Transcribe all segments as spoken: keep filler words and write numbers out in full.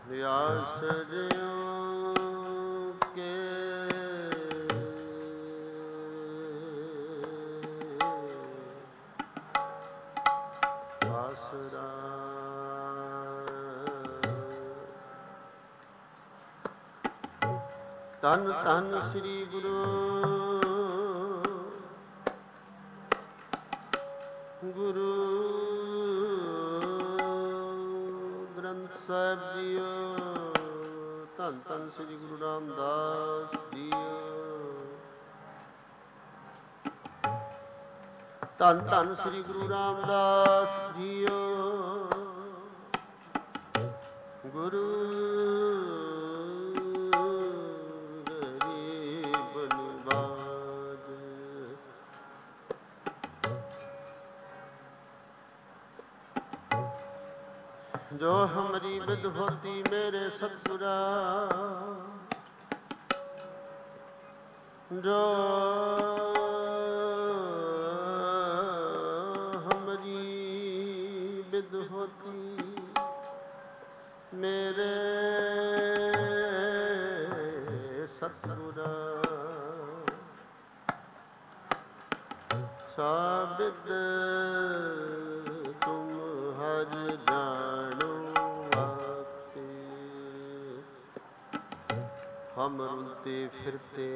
ਆਸਰਿਓ ਕੇ ਆਸਰਾ ਧੰਨ ਧੰਨ ਸ੍ਰੀ ਗੁਰੂ ਗੁਰੂ ਗ੍ਰੰਥ ਸਾਹਿਬ ਜੀਓ। ਧੰਨ ਧੰਨ ਸ੍ਰੀ ਗੁਰੂ ਰਾਮਦਾਸ ਜੀਓ। ਧੰਨ ਧੰਨ ਸ੍ਰੀ ਗੁਰੂ ਰਾਮਦਾਸ ਜੀਓ। ਗੁਰੂ ਗਰੀਬ ਨਿਵਾਜ ਜੋ ਹਮਰੀ ਵਿਦ ਹੋਤੀ ਮੇਰੇ ਸਤਿਗੁਰਾ ਜੋ ਹਮਰੀ ਵਿਦ ਹੋਤੀ ਮੇਰੇ ਸਤਿਗੁਰਾ ਸਾਬਿਦ ਤੁਮ ਹਰ ਜਾਣੋ ਆਪੇ ਹਮ ਰੁਲਤੇ ਫਿਰਤੇ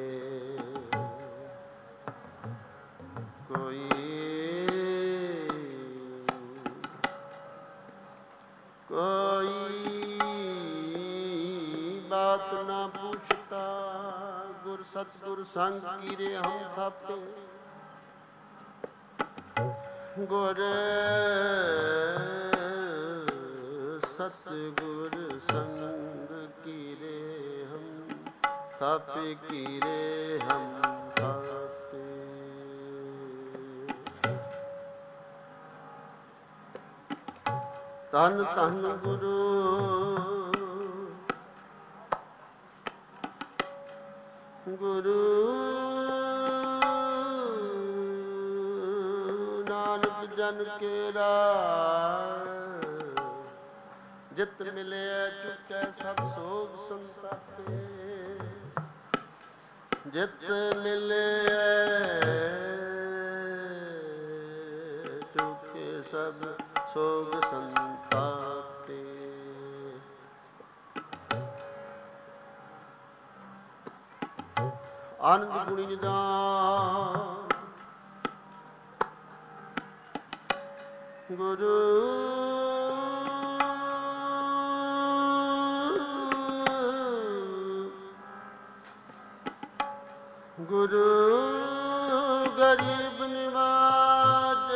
ਕੋਈ ਕੋਈ ਬਾਤ ਨਾ ਪੁੱਛਤਾ ਗੁਰ ਸਤਿਗੁਰ ਸੰਗ ਕੀਰੇ ਹਮ ਥਾਪੇ ਗੁਰ ਸਤਿਗੁਰ ਸੰਗ ਕੀਰੇ ਹਮ ਥਾਪੇ ਕੀਰੇ ਹਮ ਥਾਪੇ ਧੰਨ ਧੰਨ ਗੁਰੂ ਗੁਰੂ ਨਾਨਕ ਜਨ ਕੇਰਾ ਜਿਤ ਮਿਲਿਆ ਚੁੱਕੈ ਸਭ ਸੋਗ ਸੰਤਾਪੇ ਜਿਤ ਮਿਲਿਆ ਚੁੱਕੇ ਸਭ ਸੋਗ ਸੰਤਾਪੇ ਆਨੰਦ ਗੁਣੀ ਨਿਦਾਨ ਗੁਰੂ ਗੁਰੂ ਗਰੀਬ ਨਿਵਾਜ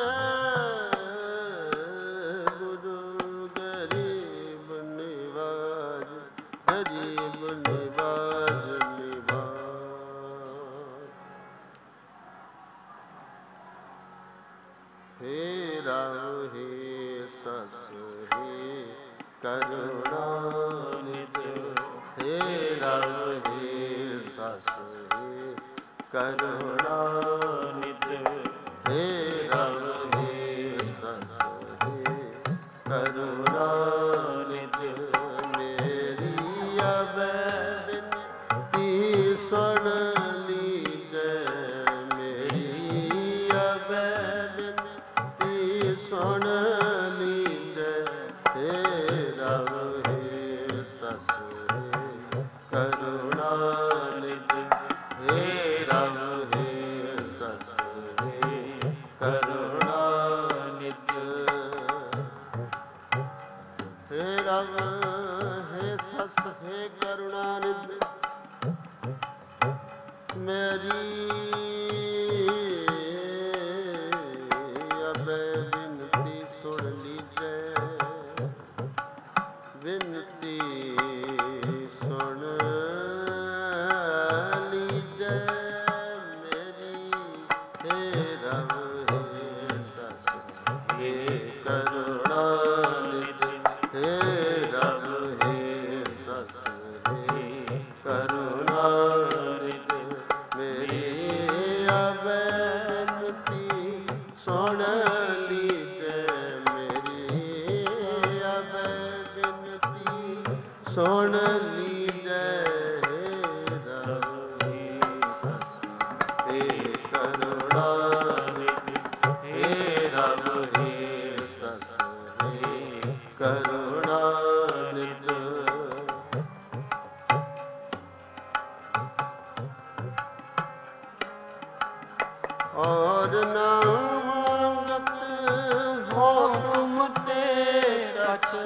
ਗੁਰੂ ਗਰੀਬ ਨਿਵਾਜ ਗਰੀਬ ਨਿਵਾਜ ਨਿਵਾਜ ਹੇ ਰਾਮ ਹੇ ਸਸ ਹੇ ਕਰੁਣਾ ਨਿਧ ਹੇ ਰਾਮ ਹੇ ਸਸ ਕਰੁਣਾ ਨਿਧ ਹੇ ਰਾਮ ਹੇ ਸਸ ਹੇ ਕਰੁਣਾ ਨਿਧ ਮੇਰੀ ਅਬੈ ਬਿਨਤੀ ਸੁਣ ਲੀਜੈ ਮੇਰੀ ਅਬੈ ਬਿਨਤੀ ਸੁਣ ਲੀਜੈ ਹੇ ਰਾਮ ਹੇ ਸਸ ਹੇ ਕਰੁਣਾ ਨਿਧ ਹੇ ਰਾਮ ਹੇ ਸਸ ਹੇ ਕਰੁਣਾ ਨਿਧ ਹੇ ਰਾਮ ਹੇ ਸਸ ਹੇ ਕਰੁਣਾ ਨਿਧ ਮੇਰੀ ਅਬੈ ਬਿਨਤੀ ਸੁਣ ਲੀਜੈ ਬਿਨਤੀ ਸੁਣ ਲੀਜੈ ਮੇਰੀ ਹੇ ਰਾਮ ਹੇ ਸਸ ਹੇ ਕਰੁਣਾ ਨਿਧ ਹੇ ਰਾਮ ਹੇ ਸਸ ਹੇ ਕਰੁਣਾ ਨਿਧ ਮੇਰੀ ਸੁਣ ਲੀਜੈ ਰਵੀ ਸਸ ਏ ਕਰੁਣਾ ਨਿਧਿ ਹੇ ਰਵ ਹੇ ਸਸ ਹੇ ਕਰੁਣਾ ਨਿਧਿ। ਔਰ ਨਾ ਮੰਗਤ ਹੋ ਤੁਮ ਤੇ ਕਛ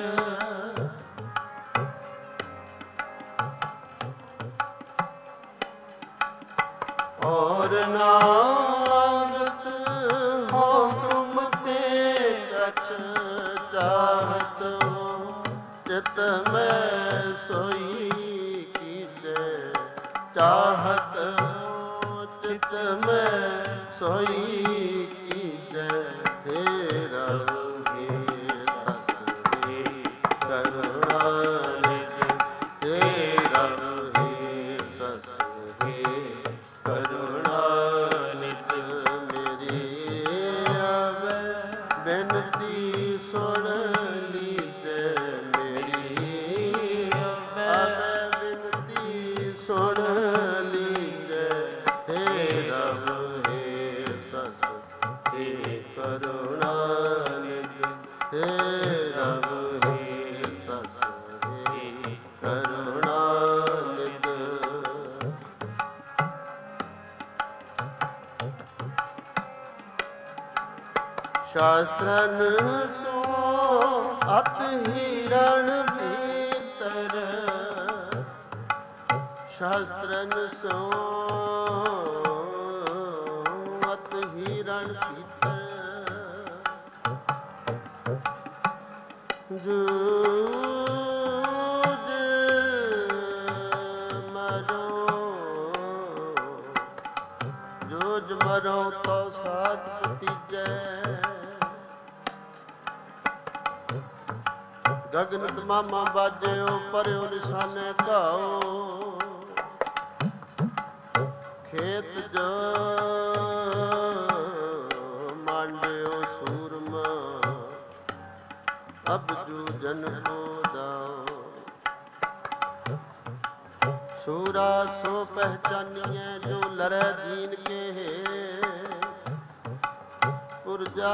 ਔਰ ਨਾ ਮੰਗਤ ਹੋ ਤੁਮ ਤੇ ਕਛ ਚਾਹਤ ਚਿਤ ਮੈਂ ਸੋਈ ਕੀਜੈ ਚਾਹਤ ਚਿਤ ਮੈਂ ਸੋਈ ਕੀਜੈ ਹੇ ਰਵ ਹੇ ਸਸ ਹੇ ਕਰੁਣਾ ਨਿਧਿ ਹੇ ਰਵ ਹੇ ਸਸ ਹੇ ਕਰੁਣਾ ਨਿਧਿ। ਮੇਰੀ ਆਵੈ ਬੇਨਤੀ ਸੁਣ ਲੀਜੈ ਮੇਰੀ ਆਵੈ ਬੇਨਤੀ ਸੁਣ ਲੀਜੈ ਹੇ ਰਵ ਹੇ ਸਸ ਹੇ ਕਰੁਣਾ ਨਿਧਿ ਹੇ ਰਵ ਹੇ ਸਸ ਹੇ ਕਰੁਣਾ ਨਿਧਿ। ਸ਼ਾਸਤਰਨ ਸੋ ਅਤ ਹੀਰਣ ਭੀਤਰ ਸ਼ਾਸਤਰਨ ਸੋ ਅਤ ਹੀਰਣ ਭੀਤਰ ਜੂਝ ਮਰੋ ਜੂਝ ਮਰੋ ਤੋ ਸਾਧ ਭਤੀਜੈ ਗਗਨ ਤਮਾਮਾ ਬਾਜਿਓ ਪਰਿਓ ਨਿਸ਼ਾਨੇ ਘਾਓ ਖੇਤ ਜੋ ਮਾਂਡਿਓ ਸੂਰਮਾ ਅਬ ਜੂਜਨ ਕੋ ਦਾਓ ਸੂਰਾ ਸੋ ਪਹਿਚਾਨੀਐ ਜੋ ਲਰੈ ਦੀਨ ਕੇ ਪੁਰਜਾ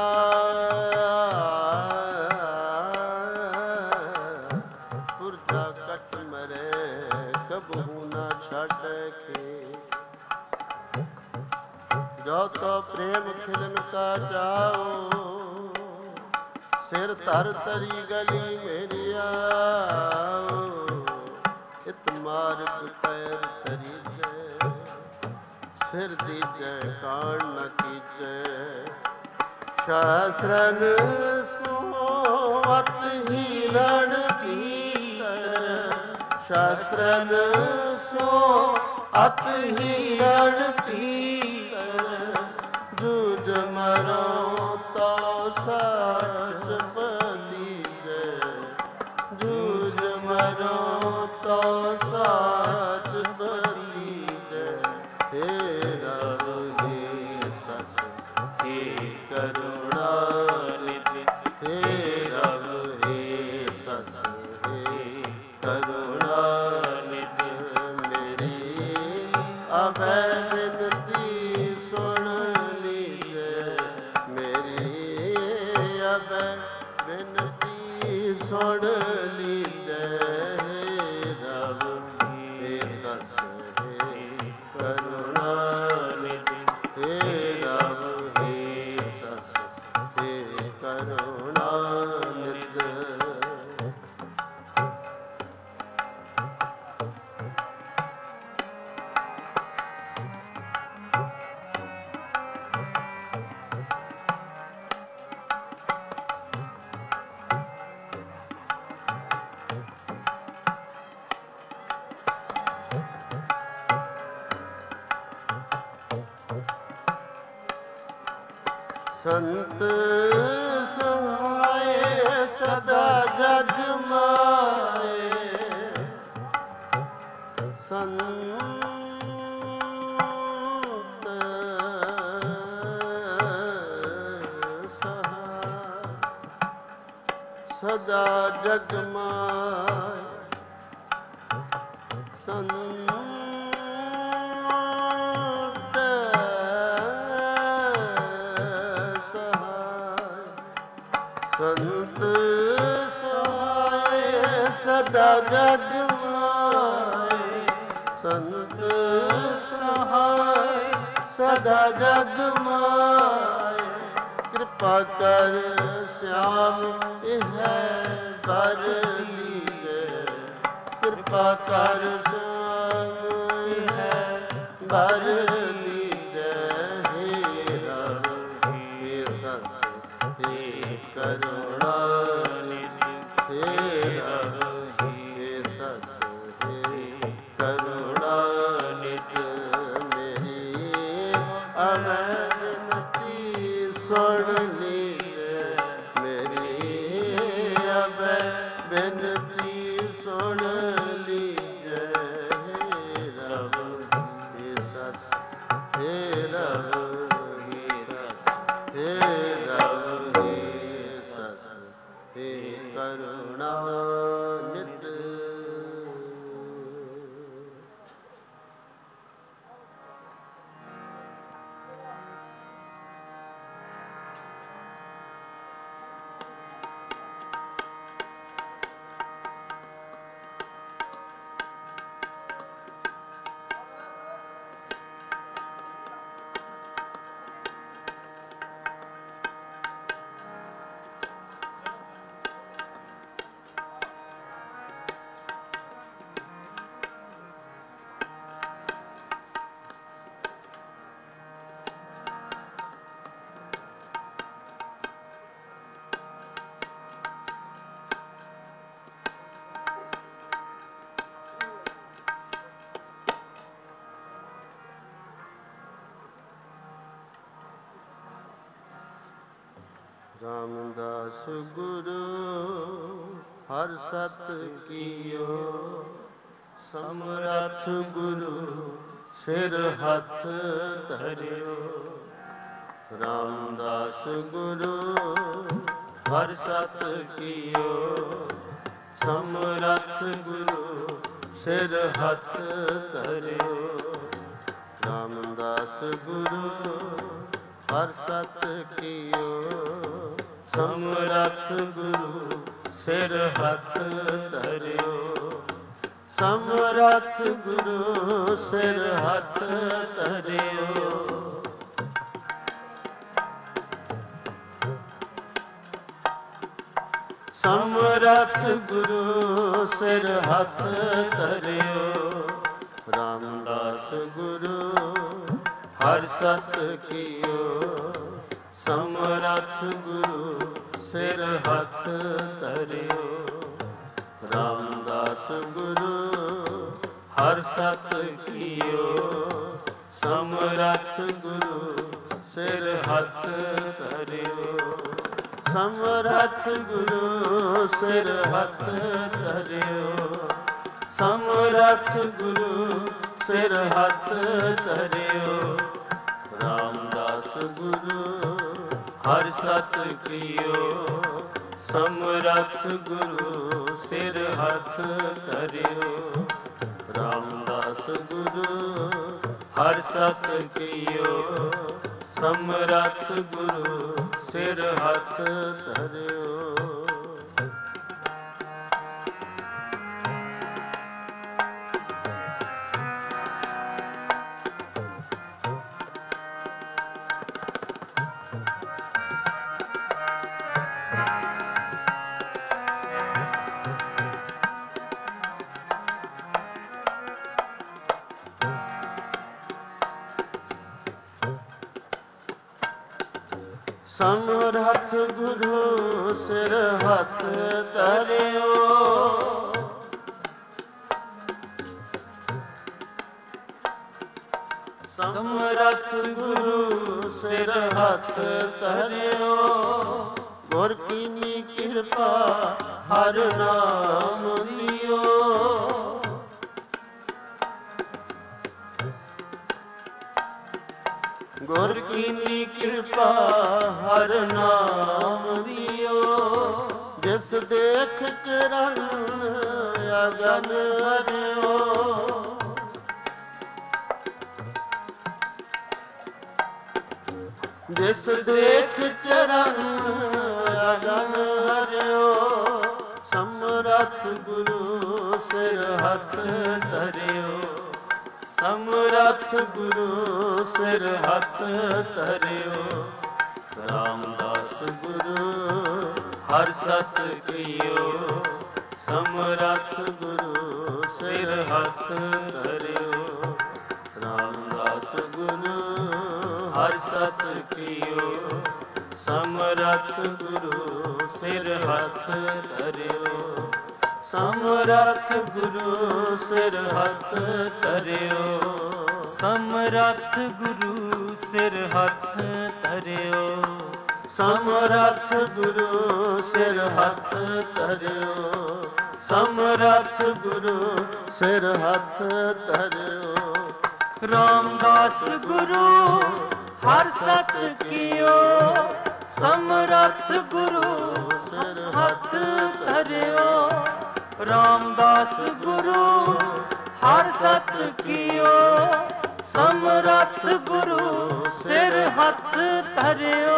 ਪੁਰਜਾ ਕਟ ਮਰੇ ਕਬਹੂ ਨਾ ਛਾੜੈ ਕੇ ਜੋ ਤੋ ਪ੍ਰੇਮ ਖਿਲਨ ਕਾ ਜਾਓ ਸਿਰ ਧਰ ਤਰੀ ਗਲੀ ਮੇਰੀ ਆਓ ਇਤ ਮਾਰਗ ਪੈਰ ਤਰੀਜੈ ਸਿਰ ਦੀਜੈ ਕਾਣ ਨ ਕੀਜੈ ਸ਼ਾਸਤਰਨ ਸੋ ਅਤ ਹੀਰਣ ਭੀਤਰ ਸ਼ਾਸਤਰਨ ਸੋ ਅਤ ਹੀਰਣ ਭੀਤਰ ਜੂਝ ਮਰੋ ਤੋ ਸਚ ਬਲੀਜੈ ਜੂਝ ਮਰੋ ਤੋ ਸਚ ਬਲੀਜੈ ਹੇ ਰਵ ਹੇ ਸਸ ਹੇ ਕਰੁਣਾ ਨਿਧਿ ਹੇ ਰਵ ਹੇ ਸਸ ਹੇ ਕਰੁਣਾ ਨਿਧਿ। ਮੇਰੀ ਆਵੈ ਬੇਨਤੀ ਸੁਣ ਲੀਜੈ ਮੇਰੀ ਆਵੈ ਬੇਨਤੀ ਸੁਣ ਲੀਜੈ ਹੇ ਰਵ ਹੇ ਸਸ ਹੇ ਕਰੁਣਾ ਨਿਧਿ ਹੇ ਰਵ ਹੇ ਸਸ ਹੇ ਕਰੁਣਾ ਨਿਧਿ। ਸੰਤ ਸਹਾਏ ਸਦਾ ਜਗ ਮਾਏ ਸੰਤ ਸਹਾਏ ਸਦਾ ਜਗ ਮਾਏ ਸੰਤ ਸਹਾਇ ਸੰਤ ਸਹਾਇ ਸਦਾ ਜਗ ਮਾਇ ਸੰਤ ਸਹਾਇ ਸਦਾ ਜਗ ਮਾਇ ਕਿਰਪਾ ਕਰ ਸਿਆਮ ਇਹ ਕਰ ਲੀਜੈ ਕਿਰਪਾ ਕਰ ਸਿਆਮ ਇਹ ਕਰ ਲੀਜੈ ਹੇ ਰਬ ਹੇ ਸਸ ਹੇ ਕਰੁਣਾ ਨਿਧਿ ਹੇ ਰਬ ਹੇ ਸਸ ਹੇ ਕਰੁਣਾ ਨਿਧਿ ਮੇਰੀ ਅਮੈ ਬਿਨਤੀ ਸੁਣ ਲੀਜੈ ਮੇਰੀ ਅਮੈ ਬਿਨਤੀ ਸੁਣ ਲੀਜੈ ਹੇ ਰਬ ਹੇ ਸਸ ਹੇ ਰਬ ਹੇ ਸਸ ਹੇ ਰਬ ਹੇ ਸਸ ਹੇ ਕਰੁਣਾ ਨਿਧਿ ਰਾਮਦਾਸ ਗੁਰੂ ਹਰਿ ਸਤ ਕੀਓ ਸਮਰੱਥ ਗੁਰੂ ਸਿਰ ਹੱਥ ਧਰਿਓ ਰਾਮਦਾਸ ਗੁਰੂ ਹਰਿ ਸਤ ਕੀਓ ਸਮਰੱਥ ਗੁਰੂ ਸਿਰ ਹੱਥ ਧਰਿਓ ਰਾਮਦਾਸ ਗੁਰੂ ਹਰਿ ਸਤ ਕੀਓ ਸਮਰੱਥ ਗੁਰੂ ਸਿਰ ਹੱਥ ਧਰਿਓ ਸਮਰੱਥ ਗੁਰੂ ਸਿਰ ਹੱਥ ਧਰਿਓ ਸਮਰੱਥ ਗੁਰੂ ਸਿਰ ਹੱਥ ਧਰਿਓ ਰਾਮਦਾਸ ਗੁਰੂ ਹਰਿ ਸਤ ਕੀਓ ਸਮਰੱਥ ਗੁਰੂ ਸਿਰ ਹੱਥ ਧਰਿਓ ਰਾਮਦਾਸ ਗੁਰੂ ਹਰਿ ਸਤ ਕੀਓ ਸਮਰੱਥ ਗੁਰੂ ਸਿਰ ਹੱਥ ਧਰਿਓ ਸਮਰੱਥ ਗੁਰੂ ਸਿਰ ਹੱਥ ਧਰਿਓ ਸਮਰੱਥ ਗੁਰੂ ਸਿਰ ਹੱਥ ਧਰਿਓ ਰਾਮਦਾਸ ਗੁਰੂ ਹਰਿ ਸਤ ਕੀਓ ਸਮਰੱਥ ਗੁਰੂ ਸਿਰ ਹੱਥ ਧਰਿਓ ਰਾਮਦਾਸ ਗੁਰੂ ਹਰਿ ਸਤ ਕੀਓ ਸਮਰੱਥ ਗੁਰੂ ਸਿਰ ਹੱਥ ਧਰਿਓ ਸਮਰੱਥ ਗੁਰੂ ਸਿਰ ਹੱਥ ਧਰਿਓ ਸਮਰੱਥ ਗੁਰੂ ਸਿਰ ਹੱਥ ਧਰਿਓ ਗੁਰ ਕੀਨੀ ਕਿਰਪਾ ਹਰ ਨਾਮ ਦਿਓ ਗੁਰ ਕੀਨੀ ਕਿਰਪਾ ਹਰ ਨਾਮ ਦਿਓ ਜਿਸ ਦੇਖ ਚਰਨ ਅਗਨ ਹਰਿਓ ਜਿਸ ਦੇਖ ਚਰਨ ਅਗਨ ਹਰਿਓ, ਸਮਰੱਥ ਗੁਰੂ ਸਿਰ ਹੱਥ ਧਰਿਓ, ਸਮਰੱਥ ਗੁਰੂ ਸਿਰ ਹੱਥ ਧਰਿਓ। ਰਾਮਦਾਸ ਗੁਰੂ ਹਰਿ ਸਤ ਕੀਓ, ਸਮਰੱਥ ਗੁਰੂ ਸਿਰ ਹੱਥ ਧਰਿਓ। ਰਾਮਦਾਸ ਗੁਰੂ ਹਰਿ ਸਤ ਕੀਓ, ਸਮਰੱਥ ਗੁਰੂ ਸਿਰ ਹੱਥ ਧਰਿਓ। ਸਮਰੱਥ ਗੁਰੂ ਸਿਰ ਹੱਥ ਧਰਿਓ, ਸਮਰੱਥ ਗੁਰੂ ਸਿਰ ਹੱਥ ਧਰਿਓ। ਸਮਰੱਥ ਗੁਰੂ ਸਿਰ ਹੱਥ ਧਰਿਓ, ਸਮਰੱਥ ਗੁਰੂ ਸਿਰ ਹੱਥ ਧਰਿਓ। ਰਾਮਦਾਸ ਗੁਰੂ ਹਰਿ ਸਤ ਕੀਓ, ਸਮਰੱਥ ਗੁਰੂ ਸਿਰ ਹੱਥ ਧਰਿਓ। ਰਾਮਦਾਸ ਗੁਰੂ ਹਰਿ ਸਤ ਕੀਓ, ਸਮਰੱਥ ਗੁਰੂ ਸਿਰ ਹੱਥ ਧਰਿਓ।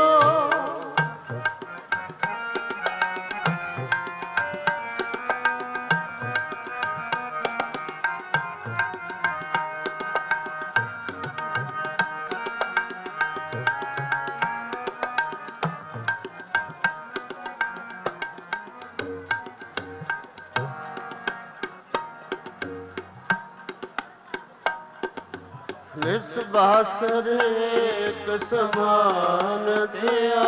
ਨਿਸ ਬਾਸਰ ਏਕ ਸਮਾਨ ਦਿਆ,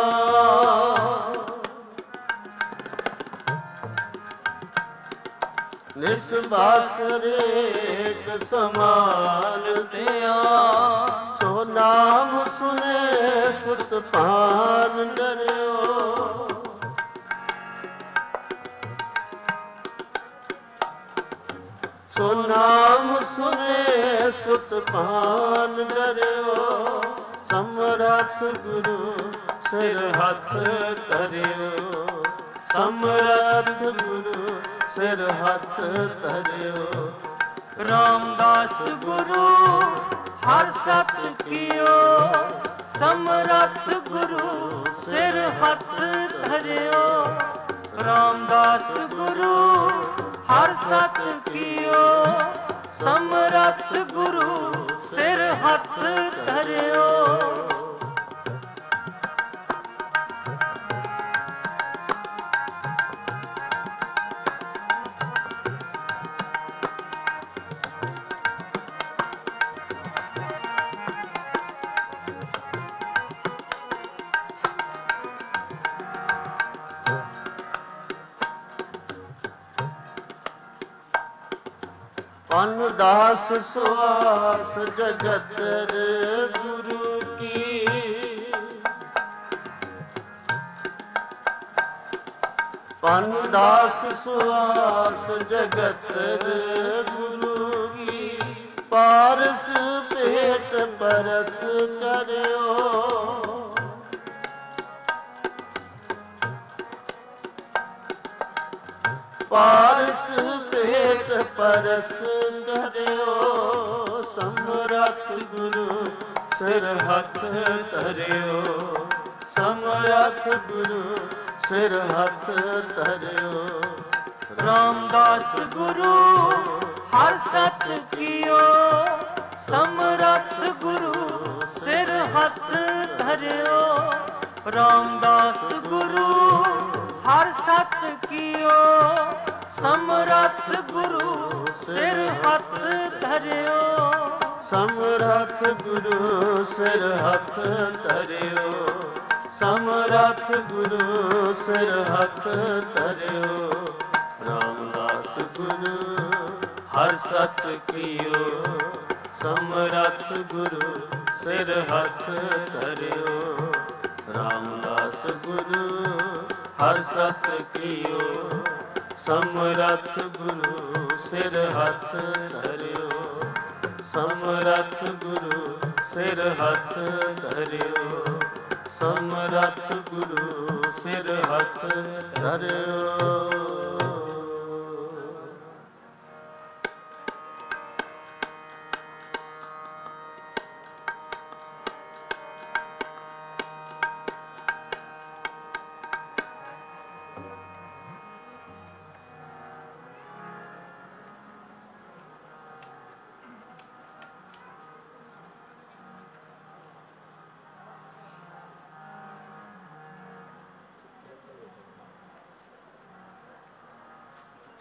ਨਿਸ ਬਾਸਰ ਏਕ ਸਮਾਨ ਦਿਆ। ਸੋ ਨਾਮ ਸੁਨੇ ਸੁਤ ਭਾਨ ਡਰਿਓ, ਸੋ ਨਾਮ ਸੁਨੇ ਸੁਤ ਭਾਨ ਡਰਿਓ। ਸਮਰੱਥ ਗੁਰੂ ਸਿਰ ਹੱਥ ਧਰਿਓ, ਸਮਰੱਥ ਗੁਰੂ ਸਿਰ ਹੱਥ ਧਰਿਓ। ਰਾਮਦਾਸ ਗੁਰੂ ਹਰਿ ਸਤ ਕੀਓ, ਸਮਰੱਥ ਗੁਰੂ ਸਿਰ ਹੱਥ ਧਰਿਓ। ਰਾਮਦਾਸ ਗੁਰੂ ਹਰਿ ਸਤ ਕੀਓ, ਸਮਰੱਥ ਗੁਰੂ ਸਿਰ ਹੱਥ ਧਰਿਓ। ਪਨ ਦਾਸ ਸੁਆਸ ਜਗਤ ਗੁਰੂ ਕੀ, ਪਨ ਦਾਸ ਸੁਆਸ ਜਗਤ ਗੁਰੂ ਕੀ। ਪਾਰਸ ਭੇਟ ਪਰਸ ਕਰਿਓ, ਪਾਰਸ ਭੇਟ ਪਰਸ ਕਰਿਓ। ਸਮਰੱਥ ਗੁਰੂ ਸਿਰ ਹੱਥ ਧਰਿਓ, ਸਮਰੱਥ ਗੁਰੂ ਸਿਰ ਹੱਥ ਧਰਿਓ। ਰਾਮਦਾਸ ਗੁਰੂ ਹਰਿ ਸਤ ਕੀਓ, ਸਮਰੱਥ ਗੁਰੂ ਸਿਰ ਹੱਥ ਧਰਿਓ। ਰਾਮਦਾਸ ਗੁਰੂ ਹਰਿ ਸਤ ਕੀਓ, ਸਮਰੱਥ ਗੁਰੂ ਸਿਰ ਹੱਥ ਧਰਿਓ। ਸਮਰੱਥ ਗੁਰੂ ਸਿਰ ਹੱਥ ਧਰਿਓ, ਸਮਰੱਥ ਗੁਰੂ ਸਿਰ ਹੱਥ ਧਰਿਓ। ਰਾਮਦਾਸ ਗੁਰੂ ਹਰਿ ਸਤ ਕੀਓ, ਸਮਰੱਥ ਗੁਰੂ ਸਿਰ ਹੱਥ ਧਰਿਓ। ਰਾਮਦਾਸ ਗੁਰੂ ਹਰਿ ਸਤ ਕੀਓ, ਸਮਰੱਥ ਗੁਰੂ ਸਿਰ ਹੱਥ ਧਰਿਓ। ਸਮਰੱਥ ਗੁਰੂ ਸਿਰ ਹੱਥ ਧਰਿਓ, ਸਮਰੱਥ ਗੁਰੂ ਸਿਰ ਹੱਥ ਧਰਿਓ।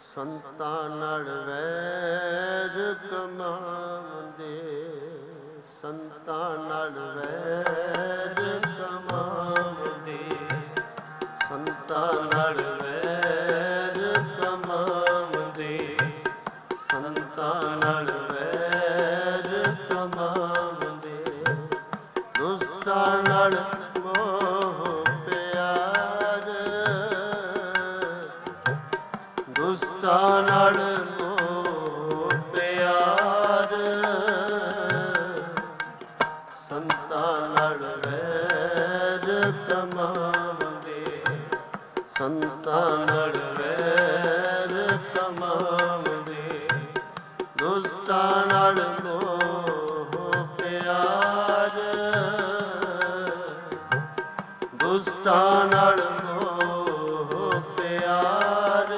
ਸੰਤਾਂ ਨੜ ਵੈਰ ਕਮਾਵੰਦੇ, ਸੰਤਾਂ ਨੜ ਵੈਰ ਕਮਾਵੰਦੇ, ਸੰਤਾਂ ਨੜ ਵੈਰ ਕਮਾਵੰਦੇ, ਸੰਤਾਂ ਨੜ ਵੈਰ ਕਮਾਵੰਦੇ, ਦੁਸ਼ਟਾਂ ਨੜ ਮੋਹ ਪਿਆਰ, ਦੁਸ਼ਟਾਂ ਨੜ ਮੋਹ ਪਿਆਰ, ਸੰਤਾਂ ਨੜ ਵੈਰ ਕਮਾਵੰਦੇ, ਸੰਤਾਂ ਨੜ ਵੈਰ ਕਮਾਵੰਦੇ, ਦੁਸ਼ਟਾਂ ਨੜ ਮੋਹ ਪਿਆਰ, ਦੁਸ਼ਟਾਂ ਨੜ ਮੋਹ ਪਿਆਰ,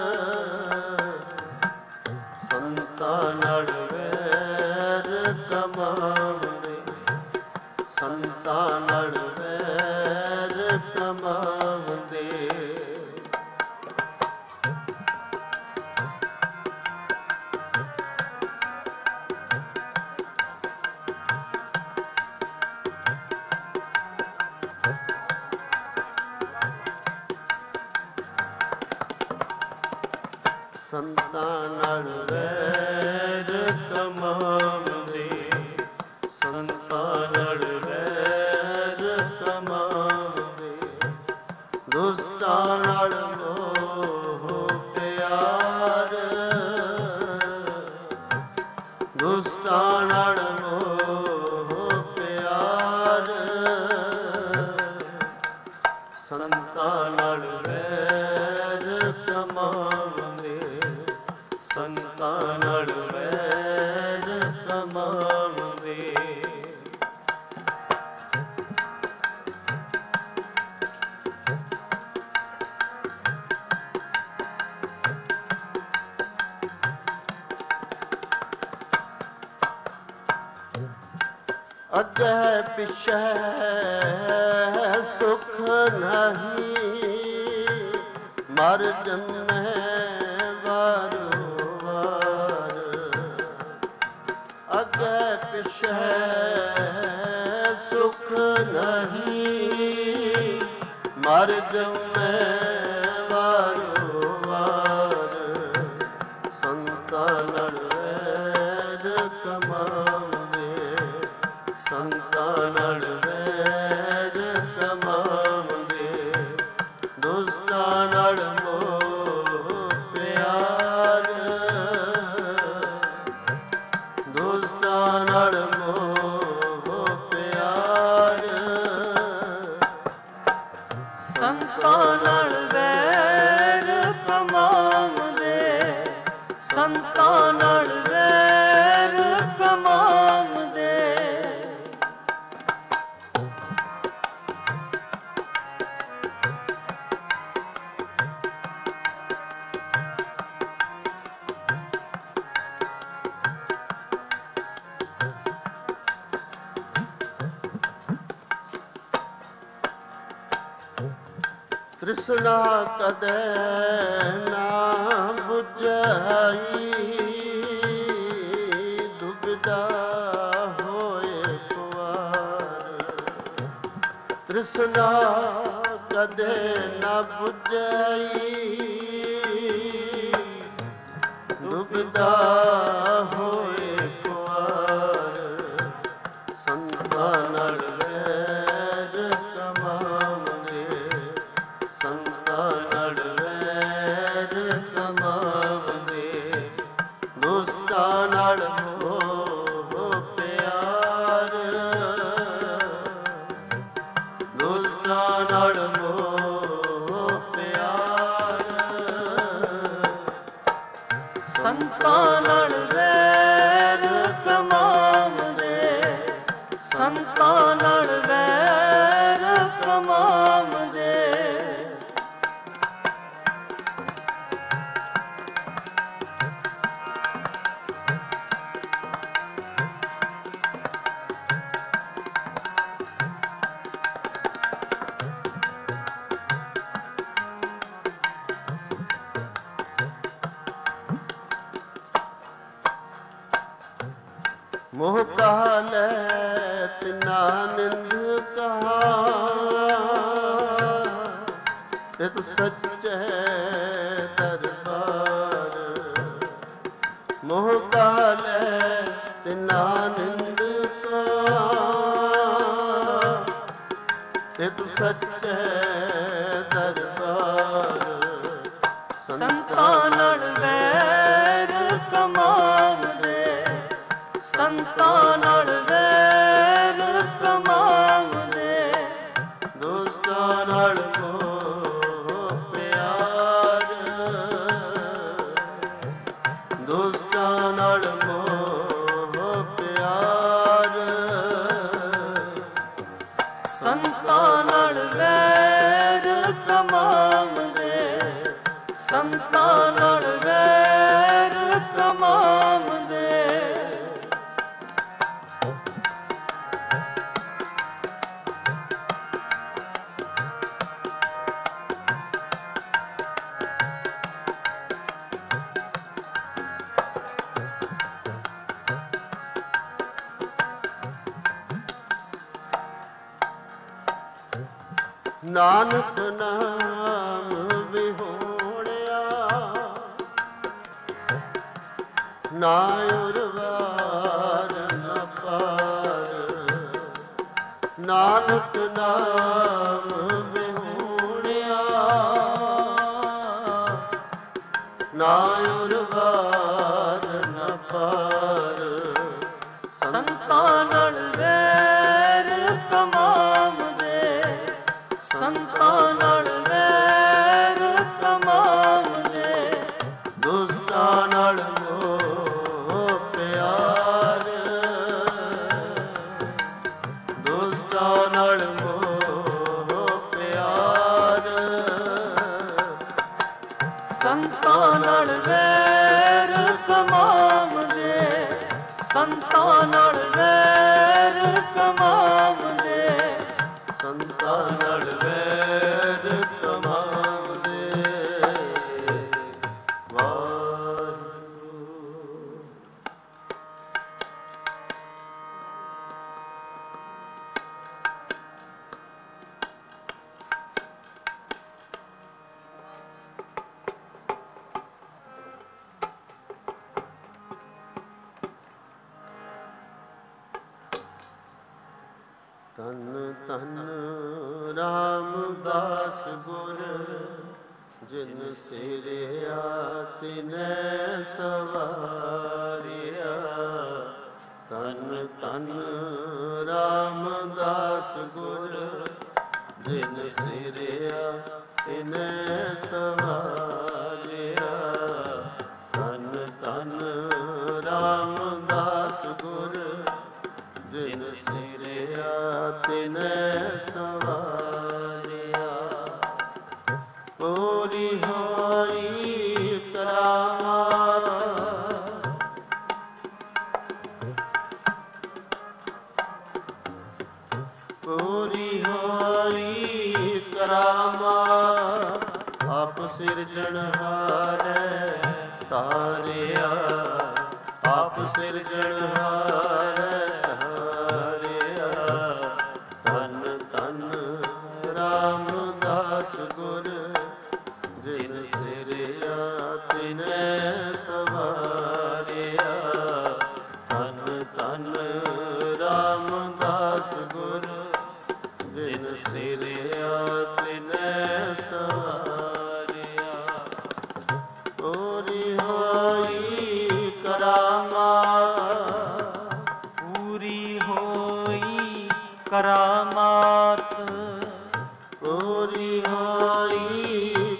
ਸੰਤਾਂ ਨੜ ਵੈਰ ਕਮਾਵੰਦੇ, ਸੰਤਾਂ ਨੜ ਵੈਰ ਕਮਾਵੰਦੇ। ਸੰਤਾਂ ਨੜ ਵੈਰ ਕਮਾਵੰਦੇ, ਸੰਤਾਂ ਨੜ ਵੈਰ ਕਮਾਵੰਦੇ, ਦੁਸ਼ਟਾਂ ਨੜ ਮੋਹ ਪਿਆਰ, ਦੁਸ਼ਟਾਂ ਨੜ ਮੋਹ ਪਿਆਰ, ਸੰਤਾਂ ਨੜ ਵੈਰ ਕਮਾਵੰਦੇ, ਸੰਤਾਂ ਨੜ ਵੈਰ ਕਮਾਵੰਦੇ। ਅੱਗੇ ਪਿਛੇ ਸੁਖ ਨਹੀਂ, ਮਰ ਜੰਮੇ ਵਾਰੋ ਵਾਰ, ਅੱਗੇ ਪਿਛੇ ਸੁਖ ਨਹੀਂ, ਮਰ ਜੰਮੇ ਵਾਰੋ ਵਾਰ, ਸੰਤਾਂ ਨੜ ਵੈਰ ਕਮਾਵੰਦੇ, ਸੰਤਾਂ ਨੜ ਵੈਰ ਕਮਾਵੰਦੇ, ਦੁਸ਼ਟਾਂ ਨੜ ਮੋਹ ਪਿਆਰ, ਦੁਸ਼ਟਾਂ ਨੜ ਮੋਹ ਪਿਆਰ, ਸੰਤਾਂ ਨੜ ਵੈਰ ਕਮਾਵੰਦੇ, ਸੰਤਾਂ ਨੜ ਵੈਰ ਕਮਾਵੰਦੇ। ਤ੍ਰਿਸ਼ਨਾ ਕਦੇ ਨਾ ਬੁਝਾਈ, ਦੁਬਿਧਾ ਹੋਏ ਕੁਵਾਰ, ਤ੍ਰਿਸ਼ਨਾ ਕਦੇ ਨਾ ਬੁਝਾਈ, ਦੁਬਿਧਾ ਹੋਏ ਕੁਵਾਰ, ਸੰਤਾਂ ਨੜ ਵੈਰ ਕਮਾਵੰਦੇ, ਸੰਤਾਂ ਨੜ ਵੈਰ ਕਮਾਵੰਦੇ, ਦੁਸ਼ਟਾਂ ਨੜ ਮੋਹ ਪਿਆਰ, ਦੁਸ਼ਟਾਂ ਨੜ ਮੋਹ ਪਿਆਰ, ਸੰਤਾਂ ਨੜ ਵੈਰ ਕਮਾਵੰਦੇ, ਸੰਤਾਂ ਨੜ ਵੈਰ ਕਮਾਵੰਦੇ। ਮੋਹ ਕਹਾ ਲੈ ਤਿਨਾ ਨਿੰਦ ਕਹਾ ਤਿਤ ਸੱਚੇ ਦਰਬਾਰ ਮੋਹ ਕਹਾ ਲੈ ਤਿਨਾ ਨਿੰਦ ਕਹਾ ਤਿਤ ਸੱਚੇ ਦਰਬਾਰ ਸੰਤਾਂ ਨਾਲ ਵੈਰ ਕਮਾਉਂਦੇ ਸੰਤਾਂ ਨਾਲ ਵੈਰ ਕਮਾਉਂਦੇ ਦੋਸਤਾਂ ਨਾਲ ਮੋਹ ਪਿਆਰ ਦੋਸਤਾਂ ਨਾਲ ਮੋਹ ਪਿਆਰ ਸੰਤਾਂ ਨਾਲ ਵੈਰ ਕਮਾਉਂਦੇ ਸੰਤਾਂ ਨਾਲ ਵੈਰ ਕਮਾਉਂਦੇ ਨਾਨਕ ਨਾਮ ਵਿਹੋੜਿਆ ਨਾ ਉਰਵਾਰ ਨ ਪਾਰ ਨਾਨਕ ਨਾਮ ਵਿਹੋੜਿਆ ਨਾ ਉਰਵਾਰ ਨ ਪਾਰ ਸੰਤਾਂ ਨਾਲ ਵੈਰ ਕਮਾਉਂਦੇ ਸੰਤਾਂ ਨਾਲ ਵੈਰ ਕਮਾਉਂਦੇ ਦੁਸਤਾਂ ਨਾਲ ਮੋਹ ਪਿਆਰ ਦੁਸਤਾਂ ਨਾਲ ਮੋਹ ਪਿਆਰ ਸੰਤਾਂ ਨਾਲ ਵੈਰ ਕਮਾਉਂਦੇ ਸੰਤਾਂ ਨਾਲ ਵੈਰ ਕਮਾਉਂਦੇ ਸੰਤਾਂ ਨਾਲ ਵੈਰ ਕਮਾਉਂਦੇ ਵਾਹਿਗੁਰੂ ਤਨ ਤਨ ਰਾਮਦਾਸ ਗੁਰ ਜਿਨ ਸਿਰਿਆ ਤਿਨੈ ਸਵਾਰਿਆ ਤਨ ਤਨ ਰਾਮਦਾਸ ਗੁਰ ਜਿਨ ਸਿਰਿਆ ਤਿਨੈ ਸਵਾਰਿਆ ਤਨ ਤਨ ਰਾਮਦਾਸ ਗੁਰ ਜਿਨ ਸਿਰਿਆ ਤਿਨੈ ਸਵਾਰਿਆ ਪੂਰੀ ਹੋਈ ਕਰਾਮਾਤ ਪੂਰੀ ਹੋਈ ਕਰਾਮਾਤ ਆਪ ਸਿਰਜਣਹਾਰੈ ਤਾਰਿਆ ਆਪ ਸਿਰਜਣਹਾਰੈ ਰਾਮਦਾਸ ਗੁਰ ਜਿਨ ਸਿਰਿਆ ਤਿਨੈ ਸਵਾਰਿਆ ਧਨ ਧਨ ਰਾਮਦਾਸ ਗੁਰ ਜਿਨ ਸਿਰਿਆ ਤਿਨੈ ਸਵਾਰਿਆ ਪੂਰੀ ਹੋਈ ਕਰਾਮਾਤ ਪੂਰੀ ਹੋਈ ਕਰਾਮਾਤ ਪੂਰੀ ਹੋਈ